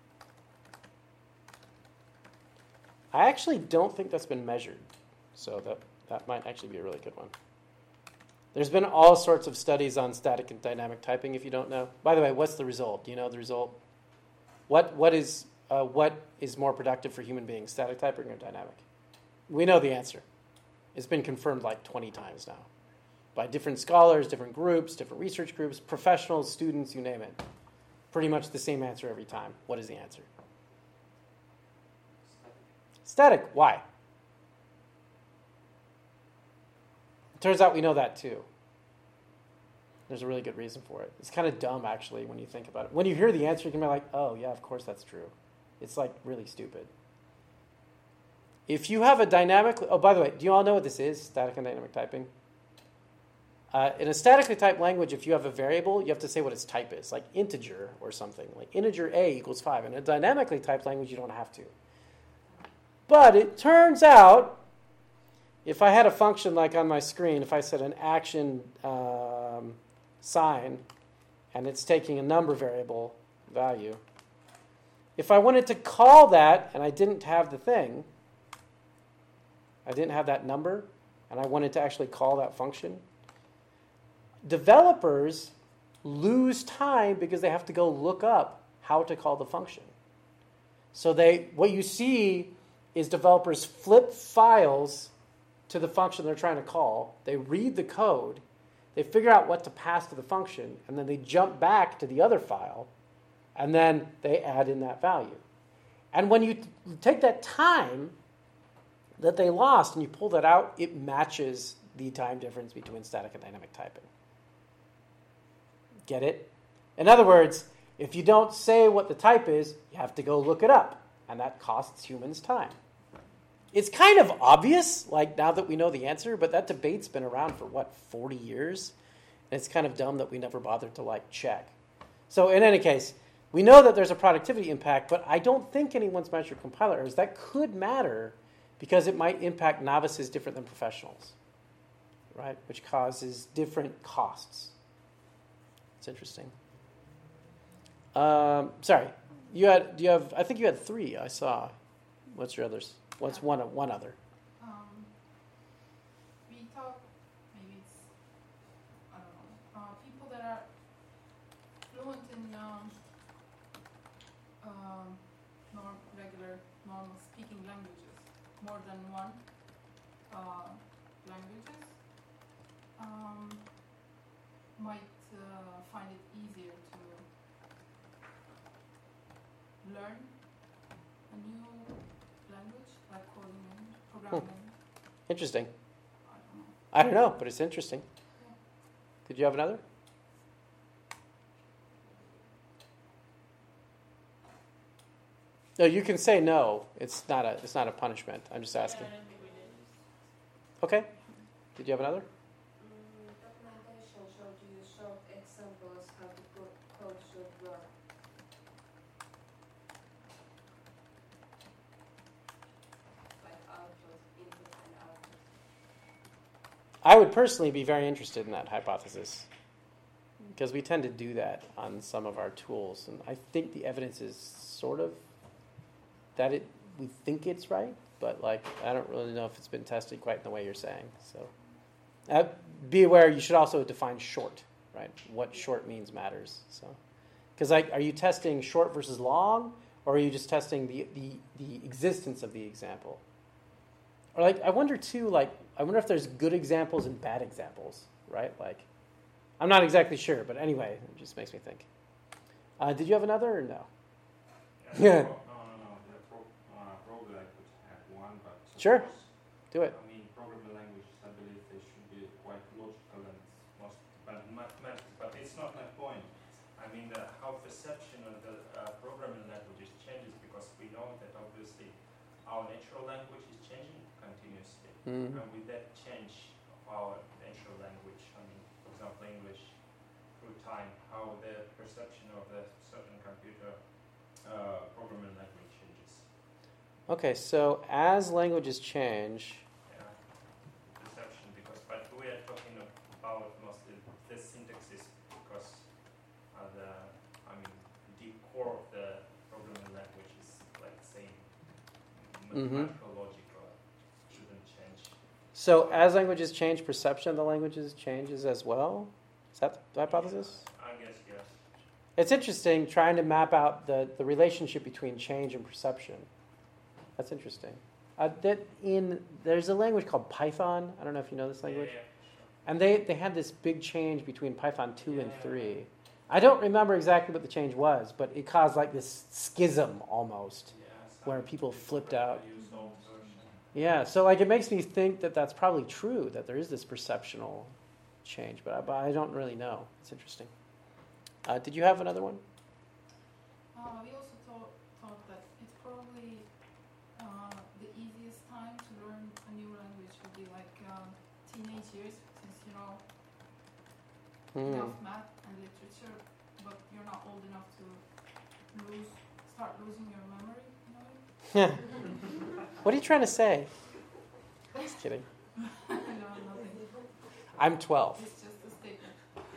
I actually don't think that's been measured, so that, that might actually be a really good one. There's been all sorts of studies on static and dynamic typing, if you don't know. By the way, what's the result? Do you know the result? What what is uh, what is more productive for human beings, static typing or dynamic? We know the answer. It's been confirmed like twenty times now by different scholars, different groups, different research groups, professionals, students, you name it. Pretty much the same answer every time. What is the answer? Static. Why? It turns out we know that too. There's a really good reason for it. It's kind of dumb, actually, when you think about it. When you hear the answer, you can be like, oh, yeah, of course that's true. It's like really stupid. If you have a dynamic... Oh, by the way, do you all know what this is, static and dynamic typing? Uh, in a statically typed language, if you have a variable, you have to say what its type is, like integer or something. Like integer A equals five. In a dynamically typed language, you don't have to. But it turns out, if I had a function like on my screen, if I said an action um, sign, and it's taking a number variable value, if I wanted to call that, and I didn't have the thing, I didn't have that number, and I wanted to actually call that function, developers lose time because they have to go look up how to call the function. So they, what you see is developers flip files to the function they're trying to call. They read the code, they figure out what to pass to the function, and then they jump back to the other file, and then they add in that value. And when you t- take that time that they lost and you pull that out, it matches the time difference between static and dynamic typing. Get it? In other words, if you don't say what the type is, you have to go look it up, and that costs humans time. It's kind of obvious, like now that we know the answer, but that debate's been around for, what, forty years? And it's kind of dumb that we never bothered to, like, check. So in any case, we know that there's a productivity impact, but I don't think anyone's measured compiler errors. That could matter because it might impact novices different than professionals, right? Which causes different costs. It's interesting. Um, sorry, you had, do you have, I think you had three, I saw. What's your others? What's one one other? Um, we talk, maybe it's, I don't know, uh, people that are fluent in um, um, norm, regular, normal speaking languages, more than one uh, languages, um, might uh, find it easier to learn a new language, like coding and programming. Hmm. Interesting. I don't know. I don't know, but it's interesting. Yeah. Did you have another? No, you can say no. It's not a it's not a punishment. I'm just asking. Yeah, I don't think we did. Okay. Did you have another? Mm, documentation showed you short examples how the co- code should work. I would personally be very interested in that hypothesis because we tend to do that on some of our tools, and I think the evidence is sort of that it we think it's right, but like I don't really know if it's been tested quite in the way you're saying. So uh, be aware. You should also define short, right? What short means matters. So because like, are you testing short versus long, or are you just testing the the the existence of the example? Or like, I wonder too, like, I wonder if there's good examples and bad examples, right? Like, I'm not exactly sure, but anyway, it just makes me think. Uh, did you have another or no? Yeah. no, no, no. The pro, uh, probably I could have one, but sure, do it. I mean, programming languages, I believe they should be quite logical and most but mathematical, but it's not my point. I mean, the, how perception of the uh, programming languages changes because we know that obviously our natural language is changing continuously. Mm-hmm. And with that change of our natural language, I mean, for example, English, through time, how the perception of the certain computer uh, programming language changes. Okay, so as languages change... Yeah, perception, because, but we are talking about mostly the syntaxes, because uh, the, I mean, the core of the programming language is like same mathematical mm-hmm. logic uh, shouldn't change. So as languages change, perception of the languages changes as well? Is that the hypothesis? I guess, yes. It's interesting trying to map out the, the relationship between change and perception. That's interesting. Uh, that in there's a language called Python. I don't know if you know this language. Yeah, yeah, sure. And they, they had this big change between Python two Yeah, and yeah, three. yeah. I don't remember exactly what the change was, but it caused like this schism almost, Yeah, where some people flipped out. use old version. Yeah, so like it makes me think that that's probably true, that there is this perceptional change, but I, but I don't really know. It's interesting. Uh, did you have another one? Uh, we also thought, thought that it's probably uh, the easiest time to learn a new language would be like um, teenage years, since you know Hmm. enough math and literature, but you're not old enough to lose, start losing your memory, you know? What are you trying to say? Just kidding. No, nothing. I'm twelve. It's just a statement.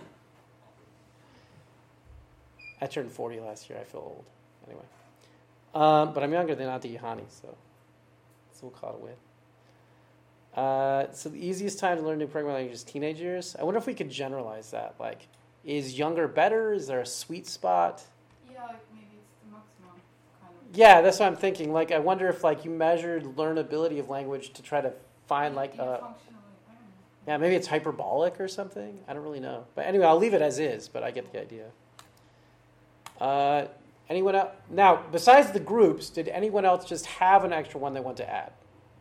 I turned forty last year. I feel old. Anyway. Um, but I'm younger than Auntie Hani, so, so we'll call it a win. Uh, so the easiest time to learn new programming language is teenage years. I wonder if we could generalize that. Like, is younger better? Is there a sweet spot? Yeah, like maybe it's the maximum kind of. Yeah, that's what I'm thinking. Like, I wonder if like you measured learnability of language to try to find like Yeah, a functionally, I don't know. yeah, maybe it's hyperbolic or something. I don't really know. But anyway, I'll leave it as is. But I get the idea. Uh, anyone else? Now, besides the groups, did anyone else just have an extra one they want to add?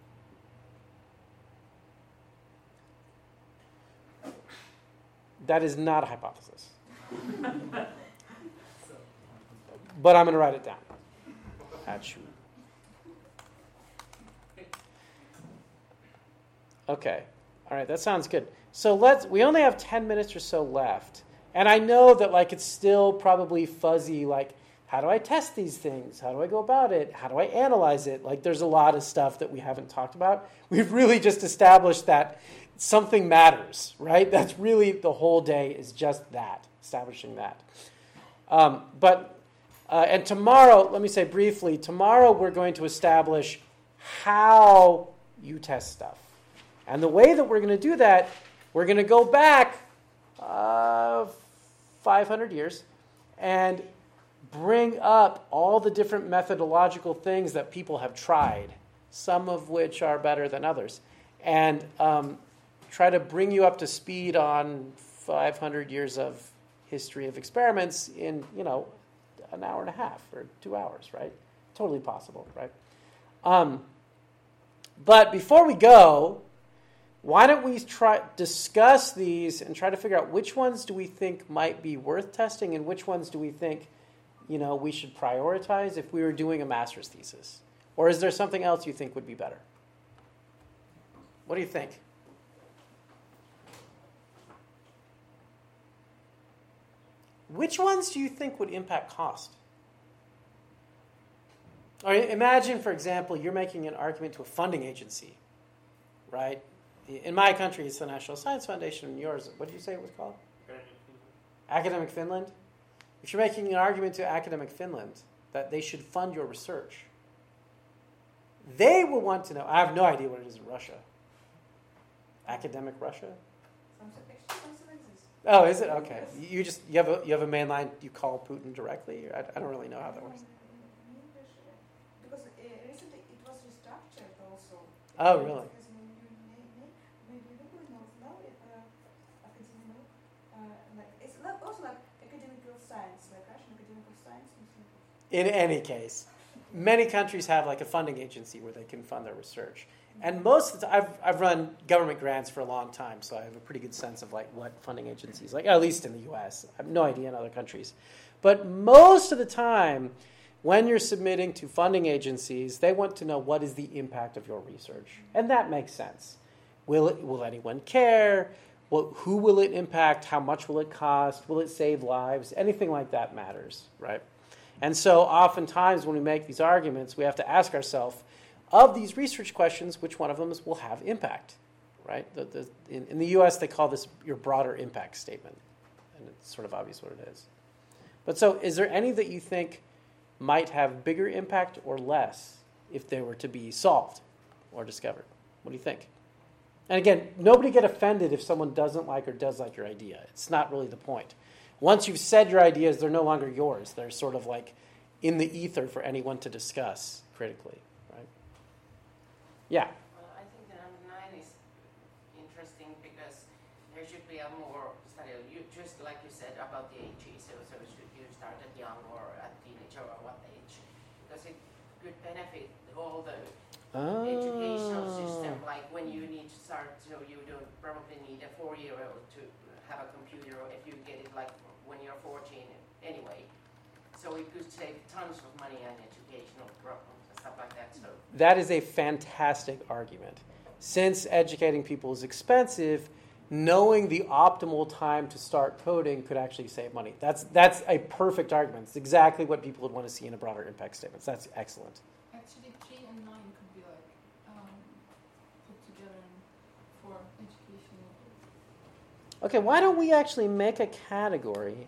That is not a hypothesis. But I'm going to write it down. At you. Okay. All right, that sounds good. So let's we only have ten minutes or so left. And I know that like it's still probably fuzzy, like how do I test these things? How do I go about it? How do I analyze it? Like there's a lot of stuff that we haven't talked about. We've really just established that something matters, right? That's really the whole day is just that, establishing that. Um, but, uh, and tomorrow, let me say briefly, tomorrow we're going to establish how you test stuff. And the way that we're going to do that, we're going to go back uh, five hundred years and bring up all the different methodological things that people have tried, some of which are better than others. And um, try to bring you up to speed on five hundred years of history of experiments in, you know, an hour and a half or two hours, right? Totally possible, right? Um, but before we go, why don't we try discuss these and try to figure out which ones do we think might be worth testing and which ones do we think, you know, we should prioritize if we were doing a master's thesis? Or is there something else you think would be better? What do you think? Which ones do you think would impact cost? Or imagine, for example, you're making an argument to a funding agency, right? In my country, it's the National Science Foundation. In yours, what did you say it was called? Academic Finland. If you're making an argument to Academic Finland that they should fund your research, they will want to know. I have no idea what it is in Russia. Academic Russia? Oh, is it? Okay. You just you have a you have a main line. You call Putin directly. I, I don't really know how that works. Because uh, recently it was restructured also. Oh, really? It's also like academical science, like Russian academical science. In any case, many countries have like a funding agency where they can fund their research. And most of the time, I've, I've run government grants for a long time, so I have a pretty good sense of like what funding agencies, like at least in the U S. I have no idea in other countries. But most of the time, when you're submitting to funding agencies, they want to know what is the impact of your research. And that makes sense. Will it, will anyone care? Well, who will it impact? How much will it cost? Will it save lives? Anything like that matters, right? And so oftentimes when we make these arguments, we have to ask ourselves, of these research questions, which one of them will have impact, right? The, the, in, in the U S, they call this your broader impact statement, and it's sort of obvious what it is. But so is there any that you think might have bigger impact or less if they were to be solved or discovered? What do you think? And again, nobody get offended if someone doesn't like or does like your idea. It's not really the point. Once you've said your ideas, they're no longer yours. They're sort of like in the ether for anyone to discuss critically. Yeah. Well, I think the number nine is interesting because there should be a more study. You, just like you said about the ages, so, so should you start at young or at teenager or what age? Because it could benefit all the oh. educational system. Like when you need to start, so you don't probably need a four-year-old to have a computer if you get it like when you're fourteen anyway. So it could save tons of money and educational problems. Stuff like that, so. That is a fantastic argument. Since educating people is expensive, knowing the optimal time to start coding could actually save money. That's that's a perfect argument. It's exactly what people would want to see in a broader impact statement. That's excellent. Actually, three and nine could be like um, put together for education. Okay, why don't we actually make a category?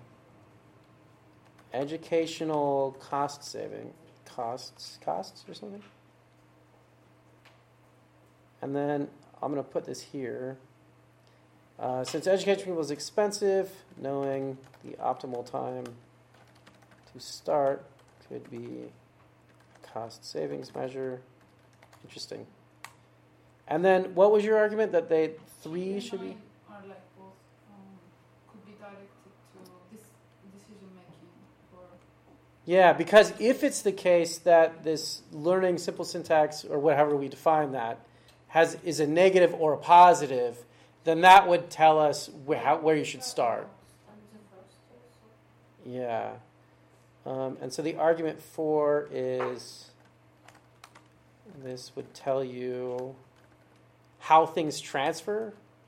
Educational cost saving. Costs, costs or something. And then I'm going to put this here. Uh, since educating people is expensive, knowing the optimal time to start could be a cost savings measure. Interesting. And then what was your argument that they three should be? Are like both um, could be directed to this decision making or. Yeah, because if it's the case that this learning simple syntax, or whatever we define that, has is a negative or a positive, then that would tell us where, how, where you should start. Yeah. Um, and so the argument for is, this would tell you how things transfer,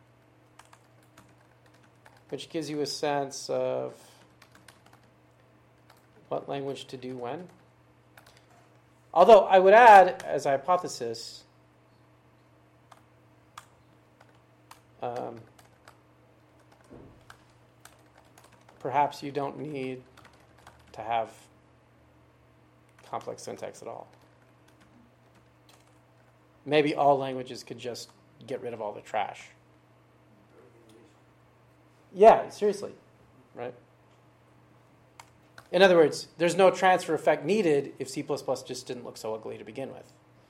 which gives you a sense of what language to do when. Although I would add, as a hypothesis, um, perhaps you don't need to have complex syntax at all. Maybe all languages could just get rid of all the trash. Yeah, seriously, right? In other words, there's no transfer effect needed if C plus plus just didn't look so ugly to begin with.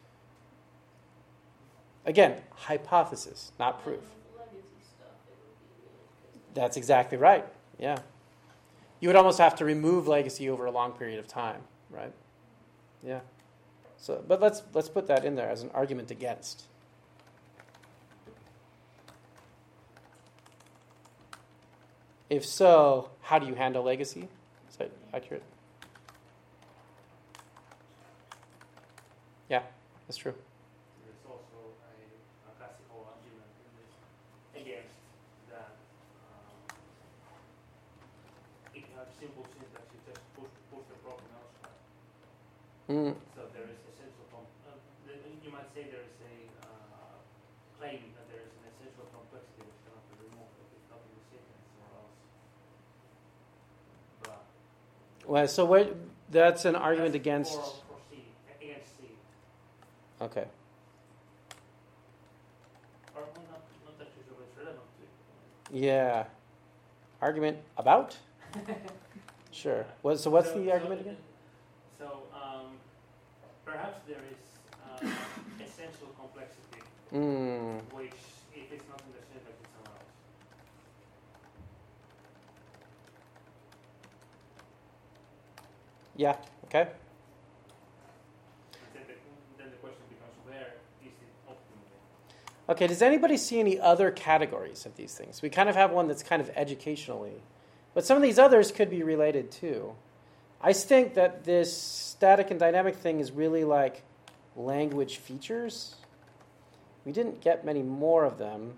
Again, hypothesis, not proof. That's exactly right, yeah. You would almost have to remove legacy over a long period of time, right? Yeah. So, but let's let's put that in there as an argument against. If so, how do you handle legacy? Is that accurate? Yeah, that's true. There's also a, a classical argument in this against that um, if you have simple syntax, you just push, push the problem elsewhere. Mm. So there is a sense of, um, uh, you might say there is a uh, claiming that there is an essential complexity which cannot be removed, if not in the sequence or else. But Well, so what? That's an argument that's against. For, for C, against C. Okay. Or well, not, not actually sure it's relevant to. Yeah. Argument about? Sure. What, so what's So- the so argument it- again? So um, perhaps there is uh, essential complexity, Mm. which if it's not in the syntax, it's somewhere else. Yeah. Okay. And then the, then the question becomes, where is it optimally? Okay. Does anybody see any other categories of these things? We kind of have one that's kind of educationally, but some of these others could be related too. I think that this static and dynamic thing is really like language features. We didn't get many more of them.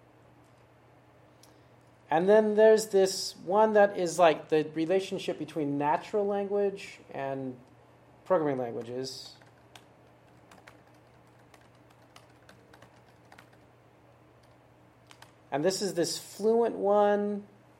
And then there's this one that is like the relationship between natural language and programming languages. And this is this fluent one.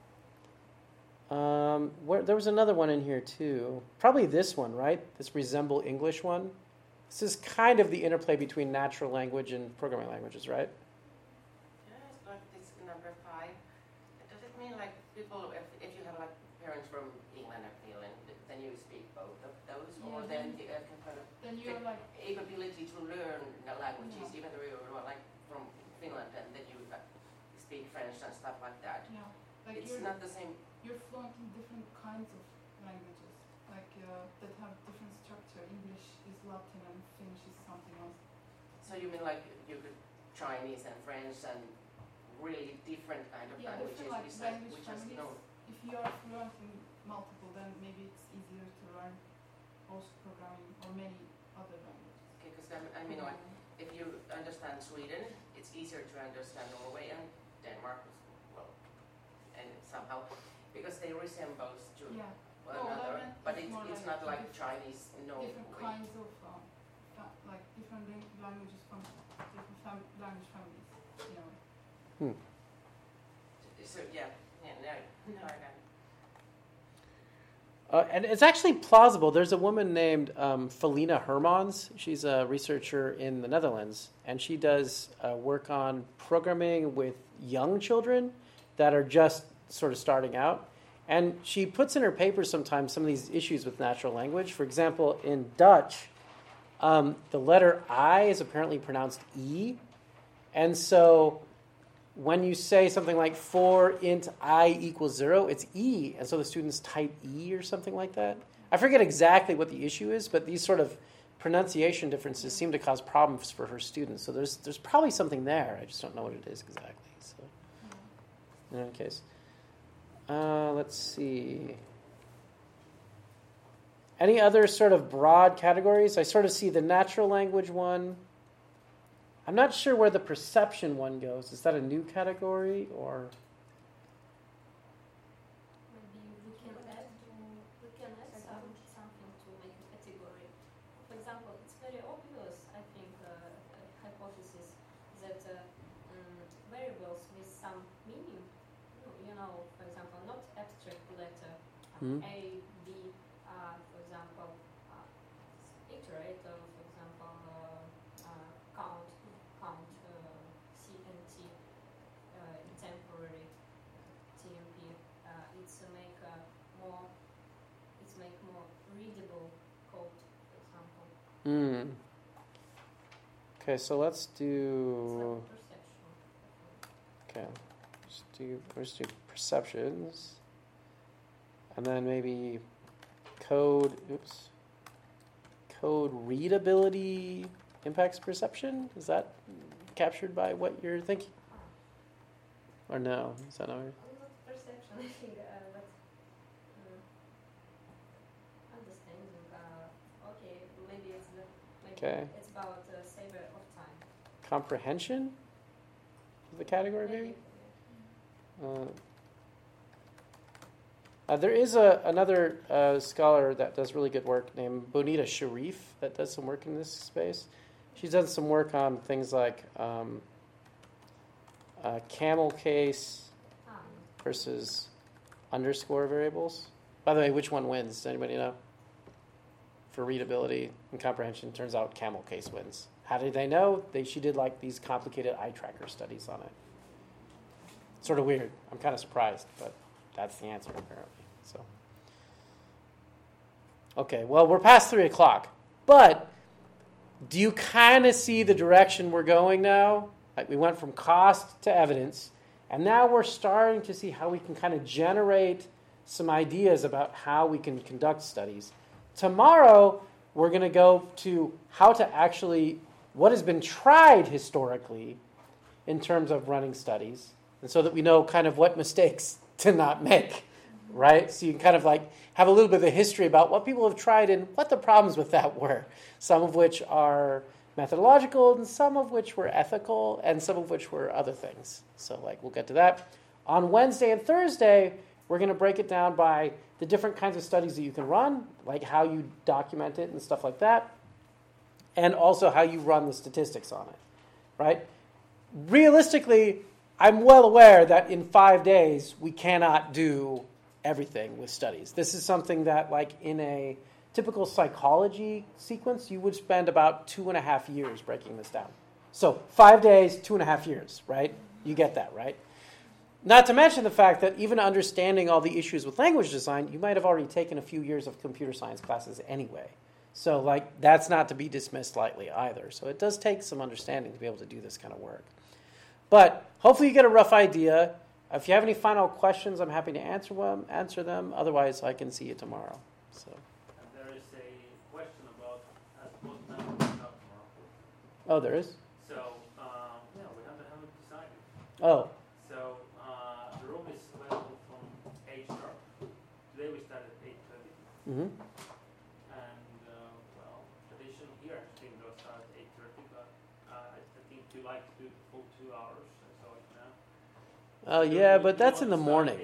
Um, where, there was another one in here too. Probably this one, right? This resemble English one. This is kind of the interplay between natural language and programming languages, right? Yeah, it's like this number five. Does it mean like people, if, if you have like parents from England or Finland, then you speak both of those, or Yeah, then then- you have kind of Then you're like, ability to learn the languages, Yeah. even though you're like from Finland, and then you uh, speak French and stuff like that. yeah, like It's you're not the same. you're fluent in different kinds of languages, like uh, that have different structure. English is Latin and Finnish is something else. So you mean like you could Chinese and French and really different kind of Yeah, languages, different like which, language which has families. no. If you are fluent in multiple, then maybe it's easier to learn also programming or many other languages. Okay, because I mean, like, if you understand Sweden, it's easier to understand Norway and Denmark as well, and somehow because they resemble to Yeah, one No, what I another, meant but is it's, more it's like not like different- Chinese, no different way. kinds of um, fa- like different lang- languages from different fam- language families. You know. So yeah, yeah, no, no, I got it. Uh, and it's actually plausible. There's a woman named um, Felina Hermans. She's a researcher in the Netherlands, and she does uh, work on programming with young children that are just sort of starting out. And she puts in her paper sometimes some of these issues with natural language. For example, in Dutch, um, the letter I is apparently pronounced E. And so when you say something like for int I equals zero, it's E. And so the students type E or something like that. I forget exactly what the issue is, but these sort of pronunciation differences seem to cause problems for her students. So there's there's probably something there. I just don't know what it is exactly. So in any case. Uh, let's see. Any other sort of broad categories? I sort of see the natural language one. I'm not sure where the perception one goes. Is that a new category or? Maybe we can add we can add some, something to make a category. For example, it's very obvious, I think, uh, a hypothesis that uh, um, variables with some meaning, you know, for example, not abstract letter, Hmm. A, B, uh, for example, uh, iterator, for example, uh, uh, count, count, uh, C and T, uh, temporary, T M P. Uh, it's uh, make uh, more, it's make more readable code, for example. Hmm. Okay, so let's It's do. like perception. Okay, let's do. Let's do perceptions, and then maybe code. Oops. Code readability impacts perception. Is that captured by what you're thinking, or no? Is that not? Well, not perception, I think, uh, but uh, understanding. Uh, okay, maybe it's the, maybe Okay. it's about uh, saver of time. Comprehension. Is the category maybe? Uh, uh, there is a another uh, scholar that does really good work named Bonita Sharif that does some work in this space. She's done some work on things like um, uh, camel case Um, versus underscore variables. By the way, which one wins? Does anybody know? For readability and comprehension, turns out camel case wins. How did they know? They she did like these complicated eye tracker studies on it. Sort of weird. I'm kind of surprised, but that's the answer apparently. So, okay. Well, we're past three o'clock, but do you kind of see the direction we're going now? Like we went from cost to evidence, and now we're starting to see how we can kind of generate some ideas about how we can conduct studies. Tomorrow, we're going to go to how to actually, what has been tried historically in terms of running studies, and so that we know kind of what mistakes to not make, right? So you can kind of like have a little bit of a history about what people have tried and what the problems with that were, some of which are methodological, and some of which were ethical, and some of which were other things. So like we'll get to that. On Wednesday and Thursday, we're going to break it down by the different kinds of studies that you can run, like how you document it and stuff like that, and also how you run the statistics on it, right? Realistically, I'm well aware that in five days, we cannot do everything with studies. This is something that, like in a typical psychology sequence, you would spend about two and a half years breaking this down. So five days, two and a half years, right? You get that, right? Not to mention the fact that even understanding all the issues with language design, you might have already taken a few years of computer science classes anyway. So like that's not to be dismissed lightly either. So it does take some understanding to be able to do this kind of work. But hopefully you get a rough idea. If you have any final questions, I'm happy to answer them. Answer them. Otherwise, I can see you tomorrow. So. And there is a question about uh, what time we start tomorrow. Oh, there is? So, um, yeah, we haven't, haven't decided. Oh. So, uh, the room is available from eight sharp. Today we started at eight thirty. Mm-hmm. And, uh, well, tradition here has been to start at eight thirty, but uh, I think you like to do the full two hours. So, now. Oh, yeah, but that's in the morning.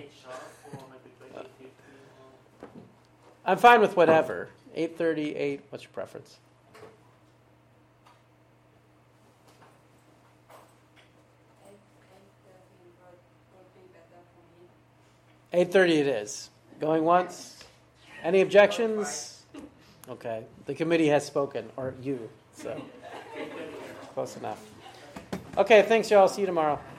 I'm fine with whatever. eight thirty, eight, what's your preference? eight thirty it is. Going once? Any objections? Okay. The committee has spoken, or you, so close enough. Okay, thanks, y'all. See you tomorrow.